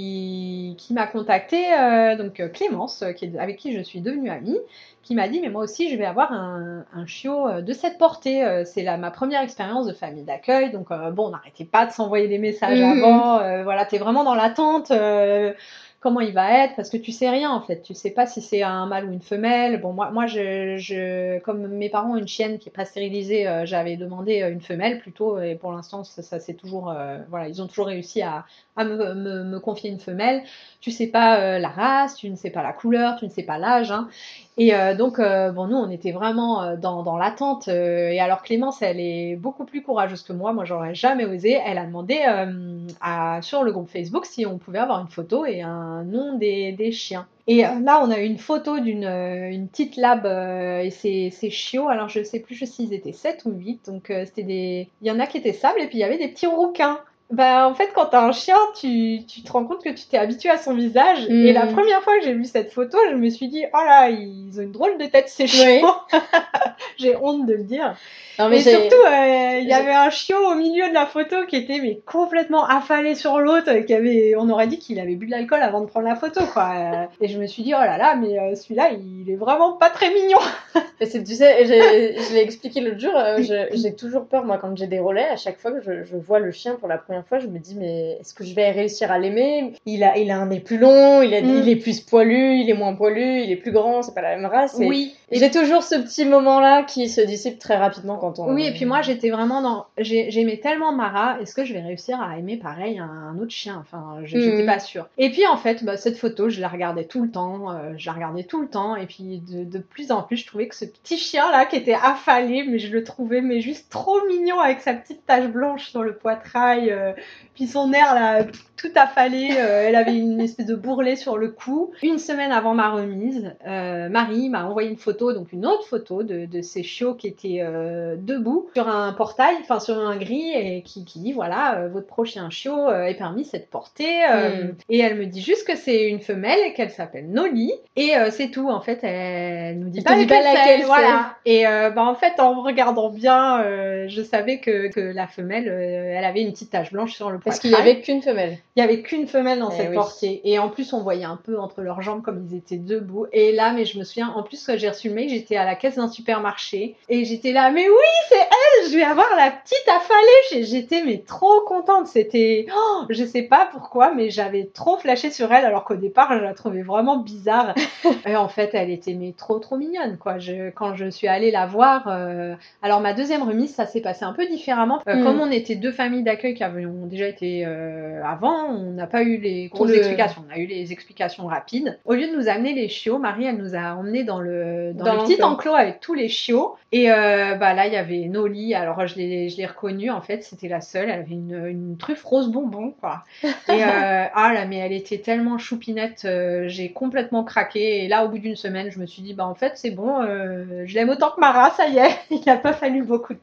qui, qui m'a contactée, euh, donc euh, Clémence, qui est... avec qui je suis devenue amie, qui m'a dit, mais moi aussi, je vais avoir un, un chiot euh, de cette portée. Euh, C'est la, ma première expérience de famille d'accueil. Donc, euh, bon, on n'arrêtait pas de s'envoyer des messages Mhm. avant. Euh, voilà, t'es vraiment dans l'attente. Euh, comment il va être, parce que tu sais rien en fait, tu sais pas si c'est un mâle ou une femelle. Bon, moi, moi je, je, comme mes parents ont une chienne qui est pas stérilisée, euh, j'avais demandé une femelle plutôt, et pour l'instant ça, ça c'est toujours, euh, voilà, ils ont toujours réussi à, à me, me, me confier une femelle. Tu sais pas euh, la race, tu ne sais pas la couleur, tu ne sais pas l'âge, hein. Et euh, donc, euh, bon, nous, on était vraiment euh, dans, dans l'attente. Euh, et alors, Clémence, elle est beaucoup plus courageuse que moi. Moi, j'aurais jamais osé. Elle a demandé euh, à, sur le groupe Facebook si on pouvait avoir une photo et un nom des, des chiens. Et euh, là, on a eu une photo d'une euh, une petite lab euh, et ses, ses chiots. Alors, je sais plus s'ils étaient sept ou huit. Donc, euh, c'était des... il y en a qui étaient sables, et puis il y avait des petits rouquins. Bah, en fait, quand t'as un chien, tu, tu te rends compte que tu t'es habitué à son visage. Mmh. Et la première fois que j'ai vu cette photo, je me suis dit, oh là, ils ont une drôle de tête, ces chiens. Oui. J'ai honte de le dire. Non, mais et surtout, il euh, y avait un chiot au milieu de la photo qui était mais complètement affalé sur l'autre, qui avait, on aurait dit qu'il avait bu de l'alcool avant de prendre la photo, quoi. Et je me suis dit, oh là là, mais euh, celui-là, il est vraiment pas très mignon. Et c'est, tu sais, j'ai, je l'ai expliqué l'autre jour, euh, je, j'ai toujours peur, moi, quand j'ai des relais, à chaque fois que je, je vois le chien pour la première fois, je me dis, mais est-ce que je vais réussir à l'aimer? Il a, il a un nez plus long, il, a, mm. il est plus poilu, il est moins poilu, il est plus grand, c'est pas la même race. Et oui. Et j'ai toujours ce petit moment-là qui se dissipe très rapidement quand on... Oui, et puis moi, j'étais vraiment dans... J'ai, j'aimais tellement Mara, est-ce que je vais réussir à aimer pareil un, un autre chien? Enfin, je, mmh. j'étais pas sûre. Et puis, en fait, bah, cette photo, je la regardais tout le temps, euh, je la regardais tout le temps, et puis de, de plus en plus, je trouvais que ce petit chien-là, qui était affalé, mais je le trouvais mais juste trop mignon, avec sa petite tache blanche sur le poitrail, euh, puis son air, là, tout affalé, euh, elle avait une espèce de bourrelet sur le cou. Une semaine avant ma remise, euh, Marie m'a envoyé une photo, donc une autre photo de, de ces chiots qui étaient euh, debout sur un portail, enfin sur un gris, et qui, qui dit voilà, euh, votre prochain chiot euh, est permis cette portée. Euh, mm. Et elle me dit juste que c'est une femelle et qu'elle s'appelle Noli, et euh, c'est tout. En fait, elle nous dit elle pas, dit pas laquelle c'est. Voilà. Et euh, bah, en fait, en regardant bien, euh, je savais que, que la femelle, euh, elle avait une petite tache blanche sur le poitrail. Parce qu'il n'y avait qu'une femelle. Il n'y avait qu'une femelle dans eh cette oui. portée. Et en plus, on voyait un peu entre leurs jambes comme ils étaient debout. Et là, mais je me souviens, en plus, quand j'ai reçu le mail, j'étais à la caisse d'un supermarché. Et j'étais là, mais oui, c'est elle, je vais avoir la petite affalée. J'étais mais trop contente. C'était, oh, je sais pas pourquoi, mais j'avais trop flashé sur elle, alors qu'au départ, je la trouvais vraiment bizarre. Et en fait, elle était mais trop, trop mignonne, quoi. Je, quand je suis allée la voir, euh... alors ma deuxième remise, ça s'est passé un peu différemment. Euh, mm. Comme on était deux familles d'accueil qui avaient déjà été euh, avant, on n'a pas eu les grosses le... explications, on a eu les explications rapides. Au lieu de nous amener les chiots, Marie, elle nous a emmenés dans le, dans dans le petit enclos avec tous les chiots. Et euh, bah là, il y avait Noli, alors je l'ai, je l'ai reconnue, en fait, c'était la seule. Elle avait une, une truffe rose bonbon, quoi. Et euh, ah là, mais elle était tellement choupinette, euh, j'ai complètement craqué. Et là, au bout d'une semaine, je me suis dit, bah en fait, c'est bon, euh, je l'aime autant que Mara, ça y est. Il n'a pas fallu beaucoup de temps.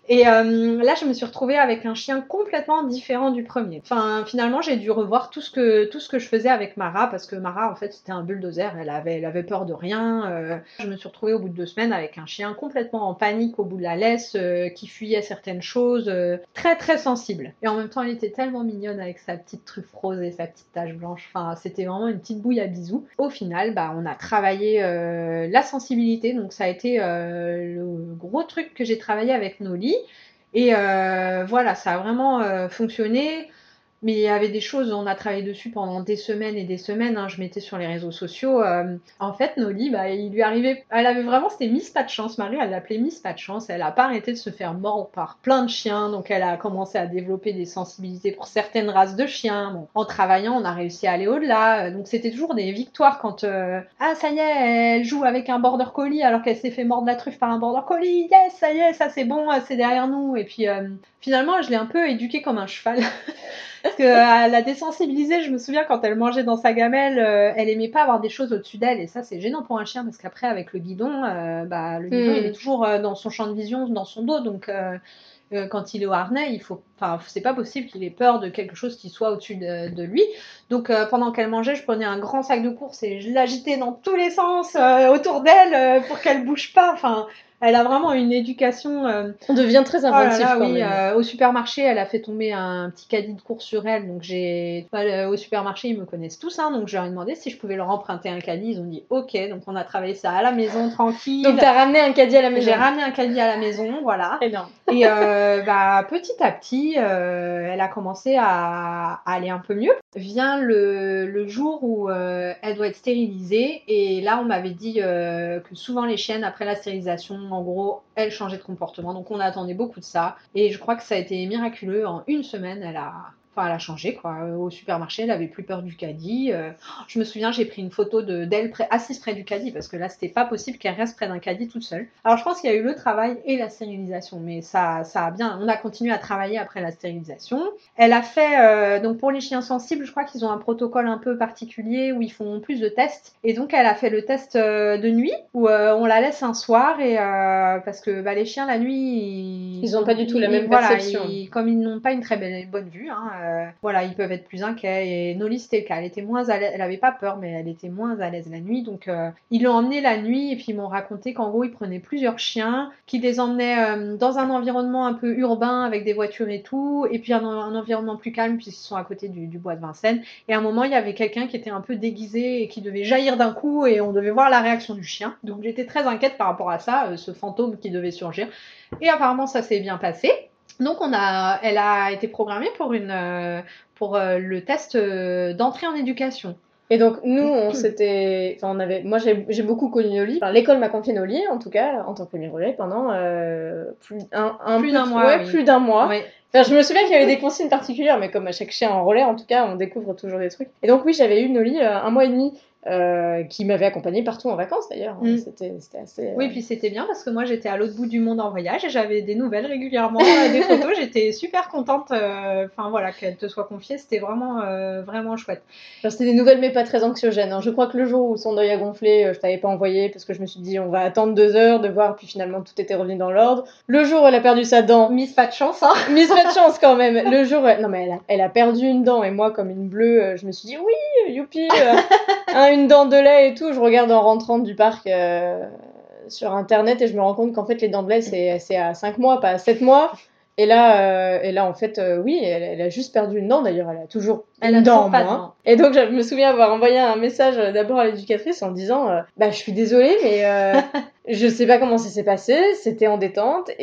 Et euh, là, je me suis retrouvée avec un chien complètement différent du premier. Enfin, finalement, j'ai dû revoir tout ce que, tout ce que je faisais avec Mara, parce que Mara, en fait, c'était un bulldozer, elle avait, elle avait peur de rien. Euh, je me suis retrouvée au bout de deux semaines avec un chien complètement en panique au bout de la laisse, euh, qui fuyait certaines choses, euh, très très sensible. Et en même temps, elle était tellement mignonne avec sa petite truffe rose et sa petite tache blanche. Enfin, c'était vraiment une petite bouille à bisous. Au final, bah, on a travaillé euh, la sensibilité, donc ça a été euh, le gros truc que j'ai travaillé avec Noli. Et euh, voilà, ça a vraiment euh, fonctionné. Mais il y avait des choses, on a travaillé dessus pendant des semaines et des semaines. Hein, je mettais sur les réseaux sociaux. Euh, en fait, Noli, bah, il lui arrivait. Elle avait vraiment, c'était Miss Pas de Chance. Marie, elle l'appelait Miss Pas de Chance. Elle n'a pas arrêté de se faire mordre par plein de chiens. Donc, elle a commencé à développer des sensibilités pour certaines races de chiens. Bon, en travaillant, on a réussi à aller au-delà. Donc, c'était toujours des victoires quand. Euh, ah, ça y est, elle joue avec un border collie alors qu'elle s'est fait mordre la truffe par un border collie. Yes, ça y est, ça c'est bon, c'est derrière nous. Et puis, euh, finalement, je l'ai un peu éduquée comme un cheval. Parce que euh, la désensibiliser, je me souviens quand elle mangeait dans sa gamelle, euh, elle aimait pas avoir des choses au-dessus d'elle et ça c'est gênant pour un chien parce qu'après avec le guidon, euh, bah, le guidon Mm. il est toujours euh, dans son champ de vision, dans son dos, donc euh, euh, quand il est au harnais, il faut, enfin c'est pas possible qu'il ait peur de quelque chose qui soit au-dessus de, de lui. Donc euh, pendant qu'elle mangeait, je prenais un grand sac de course et je l'agitais dans tous les sens euh, autour d'elle euh, pour qu'elle bouge pas. Enfin, elle a vraiment une éducation. Euh... On devient très inventif oh là là, quand oui, même. Euh, au supermarché, elle a fait tomber un petit caddie de course sur elle. Donc j'ai, enfin, au supermarché, ils me connaissent tous, hein, donc je leur ai demandé si je pouvais leur emprunter un caddie. Ils ont dit OK. Donc on a travaillé ça à la maison, tranquille. Donc t'as ramené un caddie à la maison. J'ai ramené un caddie à la maison, voilà. Énorme. Et euh, bah, petit à petit, euh, elle a commencé à, à aller un peu mieux. Vient le, le jour où euh, elle doit être stérilisée. Et là, on m'avait dit euh, que souvent les chiennes, après la stérilisation, en gros, elles changeaient de comportement. Donc on attendait beaucoup de ça. Et je crois que ça a été miraculeux. En une semaine, elle a... Enfin, elle a changé, quoi. Au supermarché, elle avait plus peur du caddie. Euh, je me souviens, j'ai pris une photo de, d'elle près, assise près du caddie, parce que là, c'était pas possible qu'elle reste près d'un caddie toute seule. Alors, je pense qu'il y a eu le travail et la stérilisation, mais ça, ça a bien... On a continué à travailler après la stérilisation. Elle a fait... Euh, donc, pour les chiens sensibles, je crois qu'ils ont un protocole un peu particulier où ils font plus de tests. Et donc, elle a fait le test euh, de nuit, où euh, on la laisse un soir, et euh, parce que bah, les chiens, la nuit... Ils, ils ont pas du tout ils, la même ils, voilà, perception. Ils, comme ils n'ont pas une très belle, bonne vue, hein, euh, voilà, ils peuvent être plus inquiets. Et Noli, c'était le cas. Elle était moins à l'aise. Elle avait pas peur, mais elle était moins à l'aise la nuit. Donc, euh, ils l'ont emmenée la nuit et puis ils m'ont raconté qu'en gros, ils prenaient plusieurs chiens, qu'ils les emmenaient euh, dans un environnement un peu urbain avec des voitures et tout, et puis un, un environnement plus calme puisqu'ils sont à côté du, du bois de Vincennes. Et à un moment, il y avait quelqu'un qui était un peu déguisé et qui devait jaillir d'un coup et on devait voir la réaction du chien. Donc, j'étais très inquiète par rapport à ça, euh, ce fantôme qui devait surgir. Et apparemment, ça s'est bien passé. Donc, on a, elle a été programmée pour, une, euh, pour euh, le test euh, d'entrée en éducation. Et donc, nous, on s'était. Enfin, on avait. Moi, j'ai, j'ai beaucoup connu Noli. Enfin, l'école m'a confié Noli, en tout cas, en tant que premier relais, pendant euh, plus, un, un plus peu d'un de... mois. Ouais, Oui. plus d'un mois. Oui. Enfin, je me souviens qu'il y avait des consignes particulières, mais comme à chaque chien en relais, en tout cas, on découvre toujours des trucs. Et donc, oui, j'avais eu Noli euh, un mois et demi. Euh, qui m'avait accompagnée partout en vacances d'ailleurs. Mm. C'était, c'était assez. Euh... Oui, puis c'était bien parce que moi j'étais à l'autre bout du monde en voyage et j'avais des nouvelles régulièrement, euh, des photos. J'étais super contente. Enfin euh, voilà, qu'elle te soit confiée, c'était vraiment, euh, vraiment chouette. Alors, c'était des nouvelles, mais pas très anxiogènes. Hein. Je crois que le jour où son œil a gonflé, euh, je t'avais pas envoyé parce que je me suis dit on va attendre deux heures de voir, puis finalement tout était revenu dans l'ordre. Le jour où elle a perdu sa dent. Miss pas de chance, hein. Miss pas de chance quand même. Le jour, où... non mais elle a, elle a perdu une dent et moi comme une bleue, euh, je me suis dit oui, youpi, euh, hein, une dent de lait et tout. Je regarde en rentrant du parc euh, sur internet et je me rends compte qu'en fait les dents de lait c'est, c'est à cinq mois, pas à sept mois. Et là, euh, et là en fait, euh, oui, elle, elle a juste perdu une dent. D'ailleurs, elle a toujours elle une a dent en moins. moins. Et donc, je me souviens avoir envoyé un message d'abord à l'éducatrice en disant euh, bah, je suis désolée, mais euh, je sais pas comment ça s'est passé. C'était en détente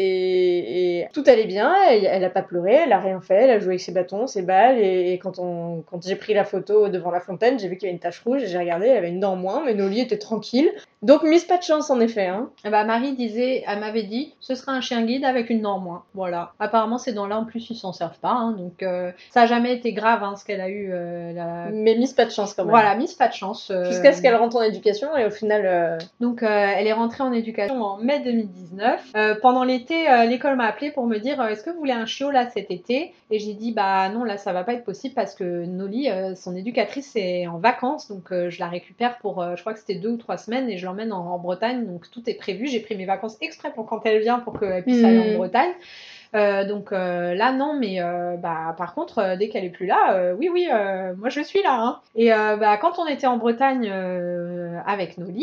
et, et tout allait bien. Elle, elle a pas pleuré, elle a rien fait. Elle a joué avec ses bâtons, ses balles. Et, et quand, on, quand j'ai pris la photo devant la fontaine, j'ai vu qu'il y avait une tache rouge et j'ai regardé, elle avait une dent en moins, mais Noli était tranquille. Donc, Miss pas de chance en effet. Hein. Et bah, Marie disait, elle m'avait dit, ce sera un chien guide avec une dent en moins. Voilà. Apparemment, ces dents-là, en plus, ils s'en servent pas. Hein, donc, euh, ça a jamais été grave hein, ce qu'elle a eu. Euh, la... Mais Miss pas de chance quand même. Voilà, Miss pas de chance. Euh... Jusqu'à ce qu'elle rentre en éducation et au final. Euh... Donc, euh, elle est rentrée en éducation en mai deux mille dix-neuf. Euh, pendant l'été, euh, l'école m'a appelée pour me dire, euh, est-ce que vous voulez un chiot là cet été ? Et j'ai dit, bah non, là, ça va pas être possible parce que Noli, euh, son éducatrice, est en vacances. Donc, euh, je la récupère pour, euh, je crois que c'était deux ou trois semaines et je l'emmène en, en Bretagne. Donc, tout est prévu. J'ai pris mes vacances exprès pour quand elle vient pour qu'elle puisse mmh. aller en Bretagne. Euh, donc euh, là, non, mais euh, bah, par contre, euh, dès qu'elle est plus là, euh, oui, oui, euh, moi je suis là. Hein. Et euh, bah, quand on était en Bretagne euh, avec Noli,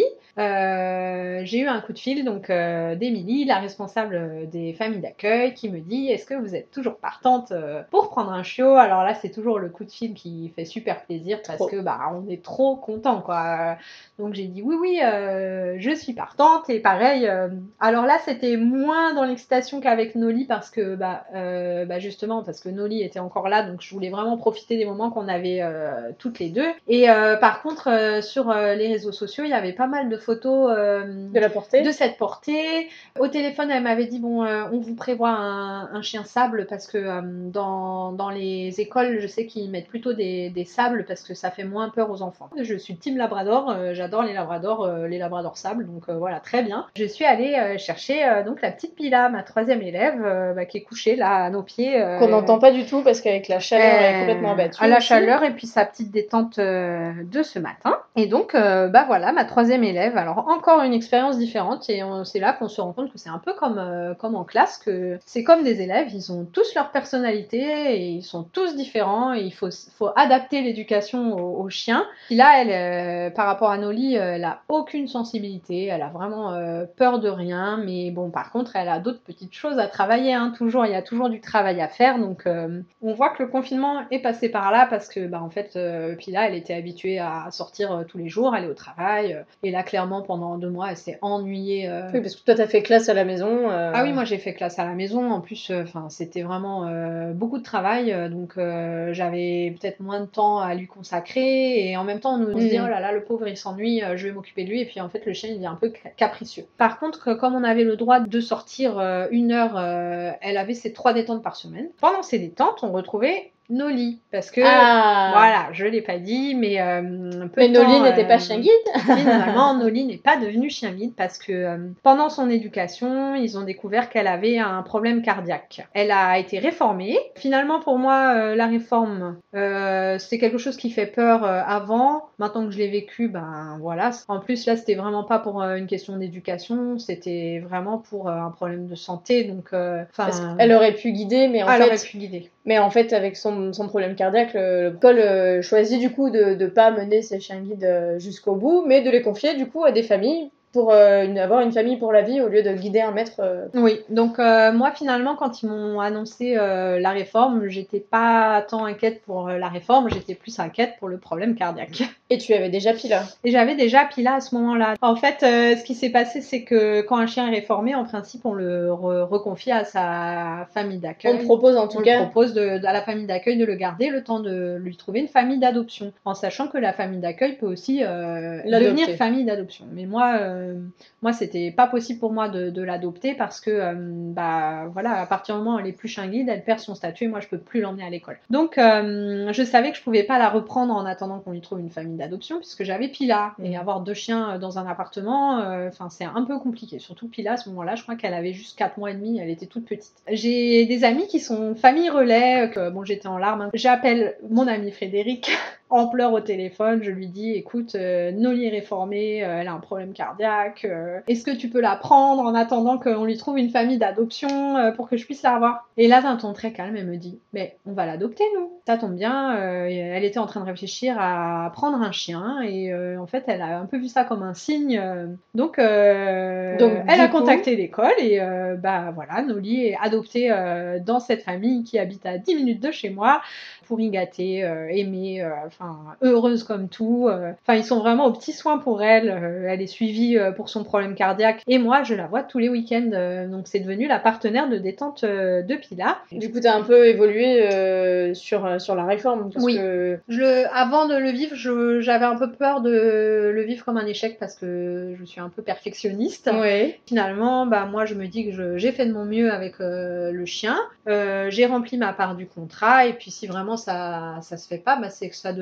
euh, j'ai eu un coup de fil donc euh, d'Émilie, la responsable des familles d'accueil, qui me dit: est-ce que vous êtes toujours partante euh, pour prendre un chiot? Alors là, c'est toujours le coup de fil qui fait super plaisir parce trop. que bah on est trop content quoi. Donc j'ai dit oui, oui, euh, je suis partante. Et pareil, euh, alors là, c'était moins dans l'excitation qu'avec Noli parce que bah, euh, bah justement parce que Noli était encore là, donc je voulais vraiment profiter des moments qu'on avait euh, toutes les deux. Et euh, par contre, euh, sur euh, les réseaux sociaux, il y avait pas mal de photos euh, de la portée, de cette portée. Au téléphone, elle m'avait dit bon, euh, on vous prévoit un, un chien sable parce que euh, dans, dans les écoles, je sais qu'ils mettent plutôt des, des sables parce que ça fait moins peur aux enfants. Je suis team Labrador, euh, j'adore les Labradors, euh, les Labradors sables, donc euh, voilà, très bien. Je suis allée euh, chercher euh, donc la petite Pila, ma troisième élève, euh, bah, qui est couchée là à nos pieds. Euh, Qu'on n'entend pas du tout parce qu'avec la chaleur, euh, elle est complètement abattue. À la aussi. chaleur et puis sa petite détente euh, de ce matin. Et donc, euh, bah voilà, ma troisième élève. Alors encore une expérience différente et on, c'est là qu'on se rend compte que c'est un peu comme, euh, comme en classe, que c'est comme des élèves, ils ont tous leur personnalité et ils sont tous différents et il faut, faut adapter l'éducation aux, aux chiens. Puis là, elle, euh, par rapport à Noli, euh, elle a aucune sensibilité, elle a vraiment euh, peur de rien, mais bon, par contre, elle a d'autres petites choses à travailler, hein, toujours, il y a toujours du travail à faire, donc euh, on voit que le confinement est passé par là parce que, bah en fait, euh, puis là, elle était habituée à sortir euh, tous les jours, aller au travail, euh, et là, clairement, pendant deux mois, elle s'est ennuyée. Euh... Oui, parce que toi, t'as fait classe à la maison. Euh... Ah oui, moi, j'ai fait classe à la maison, en plus, enfin, euh, c'était vraiment euh, beaucoup de travail, euh, donc euh, j'avais peut-être moins de temps à lui consacrer, et en même temps, on nous mmh. se dit, oh là là, le pauvre, il s'ennuie, euh, je vais m'occuper de lui, et puis en fait, le chien, il est un peu capricieux. Par contre, comme on avait le droit de sortir euh, une heure, euh, elle avait ses trois détentes par semaine. Pendant ces détentes, on retrouvait Noli, parce que, ah. voilà, je l'ai pas dit, mais euh, peu mais de Noli temps, n'était euh, pas chien guide. finalement, Noli n'est pas devenue chien guide parce que euh, pendant son éducation, ils ont découvert qu'elle avait un problème cardiaque. Elle a été réformée. Finalement, pour moi, euh, la réforme, euh, c'est quelque chose qui fait peur euh, avant. Maintenant que je l'ai vécu, ben voilà. En plus, là, c'était vraiment pas pour euh, une question d'éducation, c'était vraiment pour euh, un problème de santé. Donc, euh, elle aurait pu guider, mais en elle fait, aurait pu guider. Mais en fait, avec son, son problème cardiaque, le, le col euh, choisit du coup de ne pas mener ses chiens guides jusqu'au bout, mais de les confier du coup à des familles pour euh, une, avoir une famille pour la vie au lieu de guider un maître. Euh... Oui, donc euh, moi finalement quand ils m'ont annoncé euh, la réforme, j'étais pas tant inquiète pour euh, la réforme, j'étais plus inquiète pour le problème cardiaque. Et tu avais déjà Pila. Et j'avais déjà Pila à ce moment-là. En fait, euh, ce qui s'est passé, c'est que quand un chien est réformé, en principe, on le re- reconfie à sa famille d'accueil. On te propose en tout on cas. On le propose de, de, à la famille d'accueil de le garder le temps de lui trouver une famille d'adoption, en sachant que la famille d'accueil peut aussi euh, devenir famille d'adoption. Mais moi, euh, moi, c'était pas possible pour moi de, de l'adopter parce que, euh, bah, voilà, à partir du moment où elle est plus chien guide, elle perd son statut et moi, je peux plus l'emmener à l'école. Donc, euh, je savais que je pouvais pas la reprendre en attendant qu'on lui trouve une famille d'adoption puisque j'avais Pila mmh. et avoir deux chiens dans un appartement, enfin, euh, c'est un peu compliqué. Surtout Pila, à ce moment-là, je crois qu'elle avait juste quatre mois et demi, elle était toute petite. J'ai des amis qui sont famille relais, que, bon, j'étais en larmes. Hein. J'appelle mon ami Frédéric en pleurs au téléphone, je lui dis écoute, euh, Noli est réformée, euh, elle a un problème cardiaque, euh, est-ce que tu peux la prendre en attendant qu'on lui trouve une famille d'adoption euh, pour que je puisse la revoir? Et là d'un ton très calme, elle me dit mais on va l'adopter nous, ça tombe bien, euh, elle était en train de réfléchir à prendre un chien et euh, en fait elle a un peu vu ça comme un signe, euh, donc, euh, donc elle a coup... contacté l'école et euh, bah voilà, Noli est adoptée euh, dans cette famille qui habite à dix minutes de chez moi, pour y gâter, euh, aimer, euh, enfin heureuse comme tout. Enfin, euh, ils sont vraiment aux petits soins pour elle. Euh, elle est suivie euh, pour son problème cardiaque. Et moi, je la vois tous les week-ends. Euh, donc, c'est devenu la partenaire de détente euh, de Pila. Du coup, tu as un peu évolué euh, sur, sur la réforme. Parce oui. Que... Je le, avant de le vivre, je, j'avais un peu peur de le vivre comme un échec parce que je suis un peu perfectionniste. Oui. Finalement, bah, moi, je me dis que je, j'ai fait de mon mieux avec euh, le chien. Euh, j'ai rempli ma part du contrat. Et puis, si vraiment ça, ça se fait pas, bah, c'est que ça devait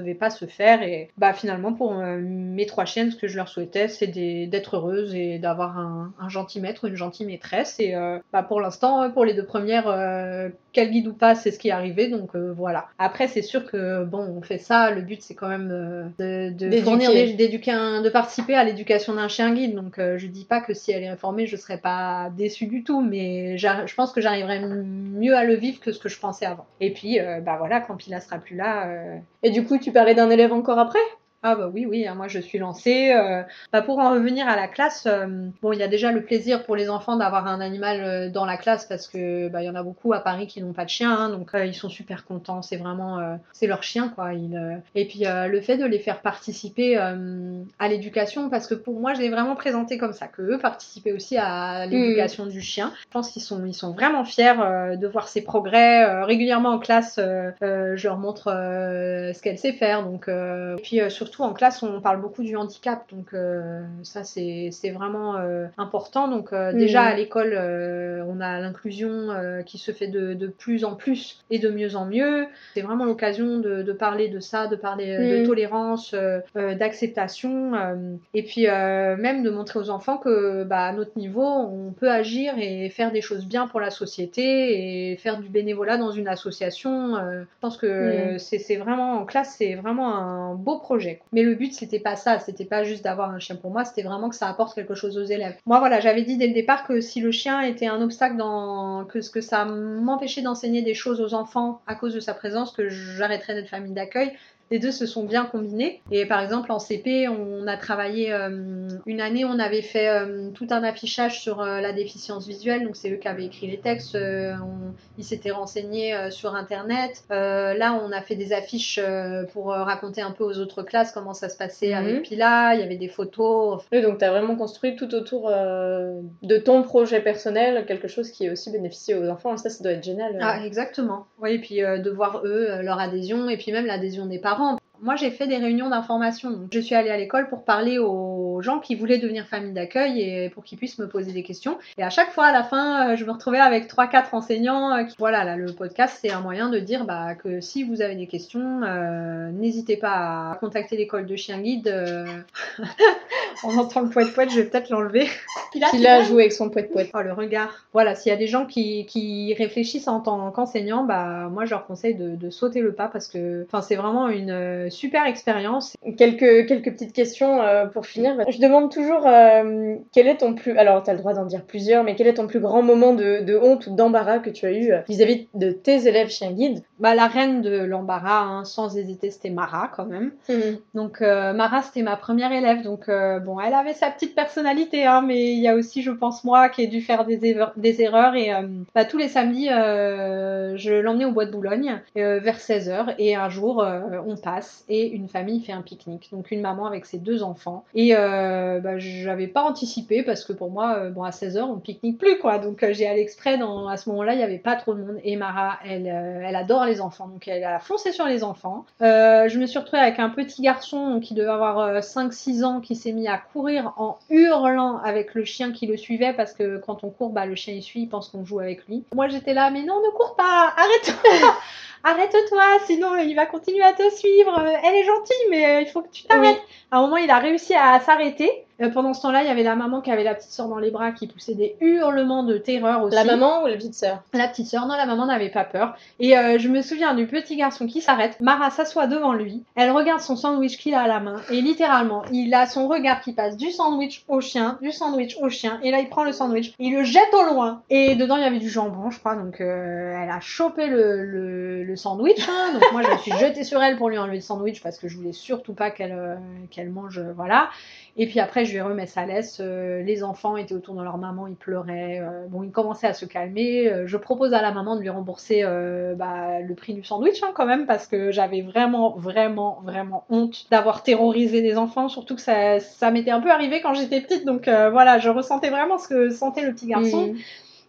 devait pas se faire. Et bah finalement pour euh, mes trois chiennes, ce que je leur souhaitais, c'est des, d'être heureuses et d'avoir un, un gentil maître, une gentille maîtresse. Et euh, bah pour l'instant, pour les deux premières, euh, qu'elles guident ou pas, c'est ce qui est arrivé. Donc euh, voilà. Après, c'est sûr que bon, on fait ça. Le but, c'est quand même euh, de, de fournir, des, d'éduquer, un, de participer à l'éducation d'un chien guide. Donc euh, je dis pas que si elle est réformée, je serais pas déçue du tout, mais je pense que j'arriverai mieux à le vivre que ce que je pensais avant. Et puis, euh, bah voilà, quand Pila sera plus là. Euh... Et du coup, tu parlais d'un élève encore après ? Ah bah oui, oui, hein, moi je suis lancée. Euh, bah pour en revenir à la classe, euh, bon, il y a déjà le plaisir pour les enfants d'avoir un animal euh, dans la classe parce que bah il y en a beaucoup à Paris qui n'ont pas de chien, hein, donc euh, ils sont super contents. C'est vraiment, euh, c'est leur chien quoi. Ils, euh... Et puis euh, le fait de les faire participer euh, à l'éducation, parce que pour moi je l'ai vraiment présenté comme ça, que eux participaient aussi à l'éducation mmh. du chien. Je pense qu'ils sont, ils sont vraiment fiers euh, de voir ses progrès. Euh, régulièrement en classe, euh, euh, je leur montre euh, ce qu'elle sait faire, donc euh... et puis euh, surtout en classe, on parle beaucoup du handicap, donc euh, ça c'est, c'est vraiment euh, important. Donc euh, mmh. déjà à l'école, euh, on a l'inclusion euh, qui se fait de, de plus en plus et de mieux en mieux. C'est vraiment l'occasion de, de parler de ça, de parler mmh. de tolérance, euh, euh, d'acceptation, euh, et puis euh, même de montrer aux enfants que bah, à notre niveau, on peut agir et faire des choses bien pour la société et faire du bénévolat dans une association. Euh, je pense que mmh. c'est, c'est vraiment en classe, c'est vraiment un beau projet. Mais le but, c'était pas ça, c'était pas juste d'avoir un chien pour moi, c'était vraiment que ça apporte quelque chose aux élèves. Moi, voilà, j'avais dit dès le départ que si le chien était un obstacle dans, que ce que ça m'empêchait d'enseigner des choses aux enfants à cause de sa présence, que j'arrêterais d'être famille d'accueil. Les deux se sont bien combinés. Et par exemple, en C P, on a travaillé euh, une année, on avait fait euh, tout un affichage sur euh, la déficience visuelle. Donc, c'est eux qui avaient écrit les textes. Euh, on, ils s'étaient renseignés euh, sur Internet. Euh, là, on a fait des affiches euh, pour euh, raconter un peu aux autres classes comment ça se passait mmh. avec Pila. Il y avait des photos. Oui, donc tu as vraiment construit tout autour euh, de ton projet personnel quelque chose qui est aussi bénéficieux aux enfants. Ça, ça doit être génial. Euh. Ah, exactement. Oui, et puis euh, de voir eux, euh, leur adhésion, et puis même l'adhésion des parents. Moi, j'ai fait des réunions d'information. Donc, je suis allée à l'école pour parler aux gens qui voulaient devenir famille d'accueil et pour qu'ils puissent me poser des questions. Et à chaque fois, à la fin, euh, je me retrouvais avec trois quatre enseignants. Euh, qui... Voilà, là, le podcast, c'est un moyen de dire bah, que si vous avez des questions, euh, n'hésitez pas à contacter l'école de chien guide. Euh... On entend le poète-poète, je vais peut-être l'enlever. Il a, Il a joué avec son poète-poète. Oh, le regard. Voilà, s'il y a des gens qui, qui réfléchissent en tant qu'enseignants, bah, moi, je leur conseille de, de sauter le pas parce que c'est vraiment une euh, super expérience. Quelques, quelques petites questions euh, pour finir. Je demande toujours euh, quel est ton plus... Alors, tu as le droit d'en dire plusieurs, mais quel est ton plus grand moment de, de honte ou d'embarras que tu as eu euh, vis-à-vis de tes élèves chiens guides? Bah, la reine de l'embarras, hein, sans hésiter, c'était Mara quand même. Mmh. Donc, euh, Mara, c'était ma première élève. Donc, euh, bon, elle avait sa petite personnalité, hein, mais il y a aussi, je pense, moi, qui ai dû faire des, éve- des erreurs. Et euh, bah, tous les samedis, euh, je l'emmenais au bois de Boulogne euh, vers seize heures. Et un jour, euh, on passe et une famille fait un pique-nique. Donc, une maman avec ses deux enfants. Et euh, bah, j'avais pas anticipé parce que pour moi, euh, bon, à seize heures, on pique-nique plus, quoi. Donc, euh, j'ai allé exprès. Dans, à ce moment-là, il n'y avait pas trop de monde. Et Mara, elle, euh, elle adore les enfants. Donc, elle a foncé sur les enfants. Euh, je me suis retrouvée avec un petit garçon qui devait avoir euh, cinq six ans qui s'est mis à courir en hurlant avec le chien qui le suivait parce que quand on court, bah, le chien il suit, il pense qu'on joue avec lui. Moi, j'étais là, mais non, ne cours pas, arrête-toi, arrête-toi, sinon il va continuer à te suivre. Elle est gentille, mais il faut que tu t'arrêtes. Oui. À un moment, il a réussi à s'arrêter. Euh, pendant ce temps-là, il y avait la maman qui avait la petite sœur dans les bras qui poussait des hurlements de terreur aussi. La maman ou la petite sœur? La petite sœur, non, la maman n'avait pas peur. Et euh, je me souviens du petit garçon qui s'arrête. Mara s'assoit devant lui. Elle regarde son sandwich qu'il a à la main. Et littéralement, il a son regard qui passe du sandwich au chien, du sandwich au chien. Et là, il prend le sandwich, il le jette au loin. Et dedans, il y avait du jambon, je crois. Donc, euh, elle a chopé le, le, le sandwich. Hein. Donc, moi, je me suis jetée sur elle pour lui enlever le sandwich parce que je voulais surtout pas qu'elle, euh, qu'elle mange. Euh, voilà. Et puis après, je lui ai remis sa laisse. Euh, les enfants étaient autour de leur maman, ils pleuraient. Euh, bon, ils commençaient à se calmer. Euh, je propose à la maman de lui rembourser euh, bah, le prix du sandwich hein, quand même, parce que j'avais vraiment, vraiment, vraiment honte d'avoir terrorisé des enfants. Surtout que ça, ça m'était un peu arrivé quand j'étais petite. Donc euh, voilà, je ressentais vraiment ce que sentait le petit garçon. Mmh.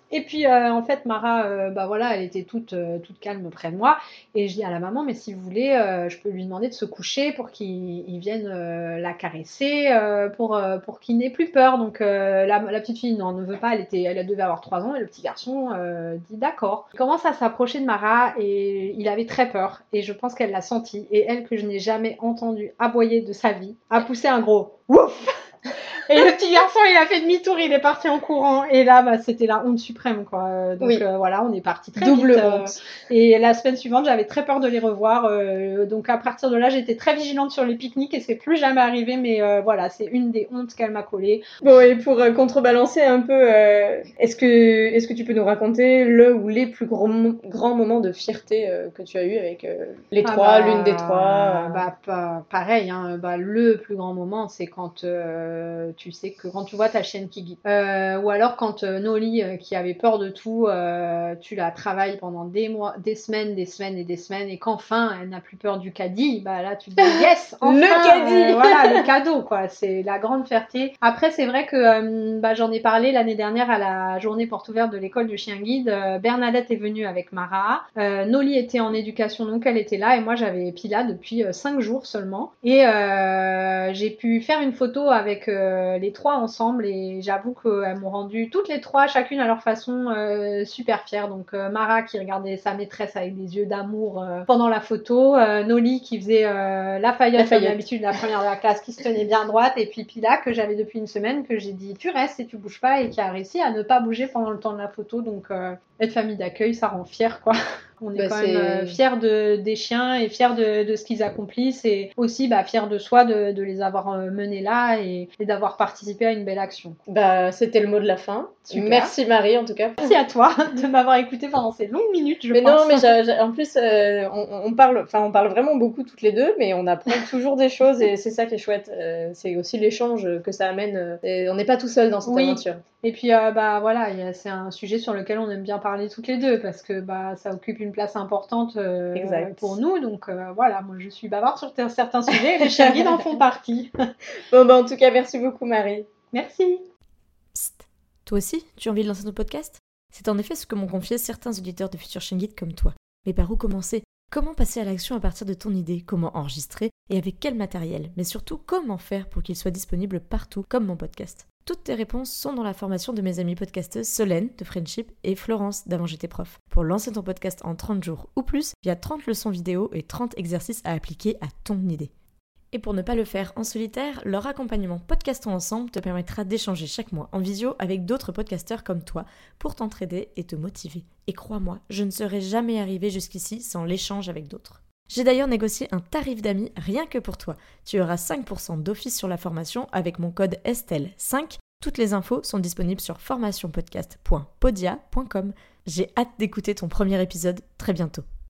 Et puis euh, en fait Mara, euh, bah voilà, elle était toute, euh, toute calme près de moi et je dis à la maman, mais si vous voulez, euh, je peux lui demander de se coucher pour qu'il il vienne euh, la caresser, euh, pour, euh, pour qu'il n'ait plus peur. Donc euh, la, la petite fille non, ne veut pas, elle, était, elle devait avoir trois ans et le petit garçon euh, dit d'accord. Il commence à s'approcher de Mara et il avait très peur et je pense qu'elle l'a senti. Et elle, que je n'ai jamais entendu aboyer de sa vie, a poussé un gros ouf. Et le petit garçon, il a fait demi-tour, il est parti en courant. Et là, bah, c'était la honte suprême, quoi. Donc oui. euh, voilà, on est parti très Double vite. honte. Euh, et la semaine suivante, j'avais très peur de les revoir. Euh, donc à partir de là, j'étais très vigilante sur les pique-niques et c'est plus jamais arrivé. Mais euh, voilà, c'est une des hontes qu'elle m'a collée. Bon, et pour euh, contrebalancer un peu, euh, est-ce que, est-ce que tu peux nous raconter le ou les plus grands, grands moments de fierté euh, que tu as eu avec euh, les ah trois, bah, l'une des trois euh... bah, pa- Pareil, hein, bah, le plus grand moment, c'est quand euh, tu sais que quand tu vois ta chienne qui guide. Euh, ou alors quand euh, Noli, euh, qui avait peur de tout, euh, tu la travailles pendant des mois, des semaines, des semaines et des semaines, et qu'enfin elle n'a plus peur du caddie, bah là tu te dis yes, enfin, le caddie, euh, voilà, le cadeau, quoi. C'est la grande fierté. Après, c'est vrai que euh, bah, j'en ai parlé l'année dernière à la journée porte ouverte de l'école du chien guide. Euh, Bernadette est venue avec Mara. Euh, Noli était en éducation, donc elle était là, et moi j'avais Pila depuis euh, cinq jours seulement. Et euh, j'ai pu faire une photo avec euh, les trois ensemble. Et j'avoue qu'elles m'ont rendu toutes les trois, chacune à leur façon, euh, super fière. Donc euh, Mara qui regardait sa maîtresse avec des yeux d'amour euh, pendant la photo, euh, Noli qui faisait euh, la faillotte comme d'habitude, la première de la classe, qui se tenait bien droite, et puis Pila que j'avais depuis une semaine, que j'ai dit tu restes et tu bouges pas, et qui a réussi à ne pas bouger pendant le temps de la photo. Donc euh, être famille d'accueil, ça rend fière, quoi. On est bah quand c'est... même euh, fiers de, des chiens et fiers de, de ce qu'ils accomplissent, et aussi bah, fiers de soi de, de les avoir euh, menés là et, et d'avoir participé à une belle action. Bah, c'était le mot de la fin. Super. Merci Marie en tout cas. Merci à toi de m'avoir écouté pendant ces longues minutes, je mais pense. non, mais j'ai, j'ai, en plus, euh, on, on, parle, enfin, on parle vraiment beaucoup toutes les deux, mais on apprend toujours des choses et c'est ça qui est chouette. Euh, c'est aussi l'échange que ça amène. Et on n'est pas tout seul dans cette oui. aventure. Et puis, euh, bah voilà, y a, c'est un sujet sur lequel on aime bien parler toutes les deux parce que bah, ça occupe une place importante euh, pour nous. Donc euh, voilà, moi je suis bavarde sur t- certains sujets et les chiens guides en font partie. Bon, bah en tout cas, merci beaucoup Marie. Merci. Psst. Toi aussi, tu as envie de lancer ton podcast ? C'est en effet ce que m'ont confié certains auditeurs de Futur Chien Guide comme toi. Mais par où commencer ? Comment passer à l'action à partir de ton idée ? Comment enregistrer ? Et avec quel matériel ? Mais surtout, comment faire pour qu'il soit disponible partout, comme mon podcast ? Toutes tes réponses sont dans la formation de mes amies podcasteuses Solène de Friendship et Florence d'Avant j'étais prof. Pour lancer ton podcast en trente jours ou plus, il y a trente leçons vidéo et trente exercices à appliquer à ton idée. Et pour ne pas le faire en solitaire, leur accompagnement Podcastons Ensemble te permettra d'échanger chaque mois en visio avec d'autres podcasteurs comme toi pour t'entraider et te motiver. Et crois-moi, je ne serais jamais arrivée jusqu'ici sans l'échange avec d'autres. J'ai d'ailleurs négocié un tarif d'amis rien que pour toi. Tu auras cinq pour cent d'office sur la formation avec mon code Estelle cinq. Toutes les infos sont disponibles sur formation podcast point podia point com. J'ai hâte d'écouter ton premier épisode très bientôt.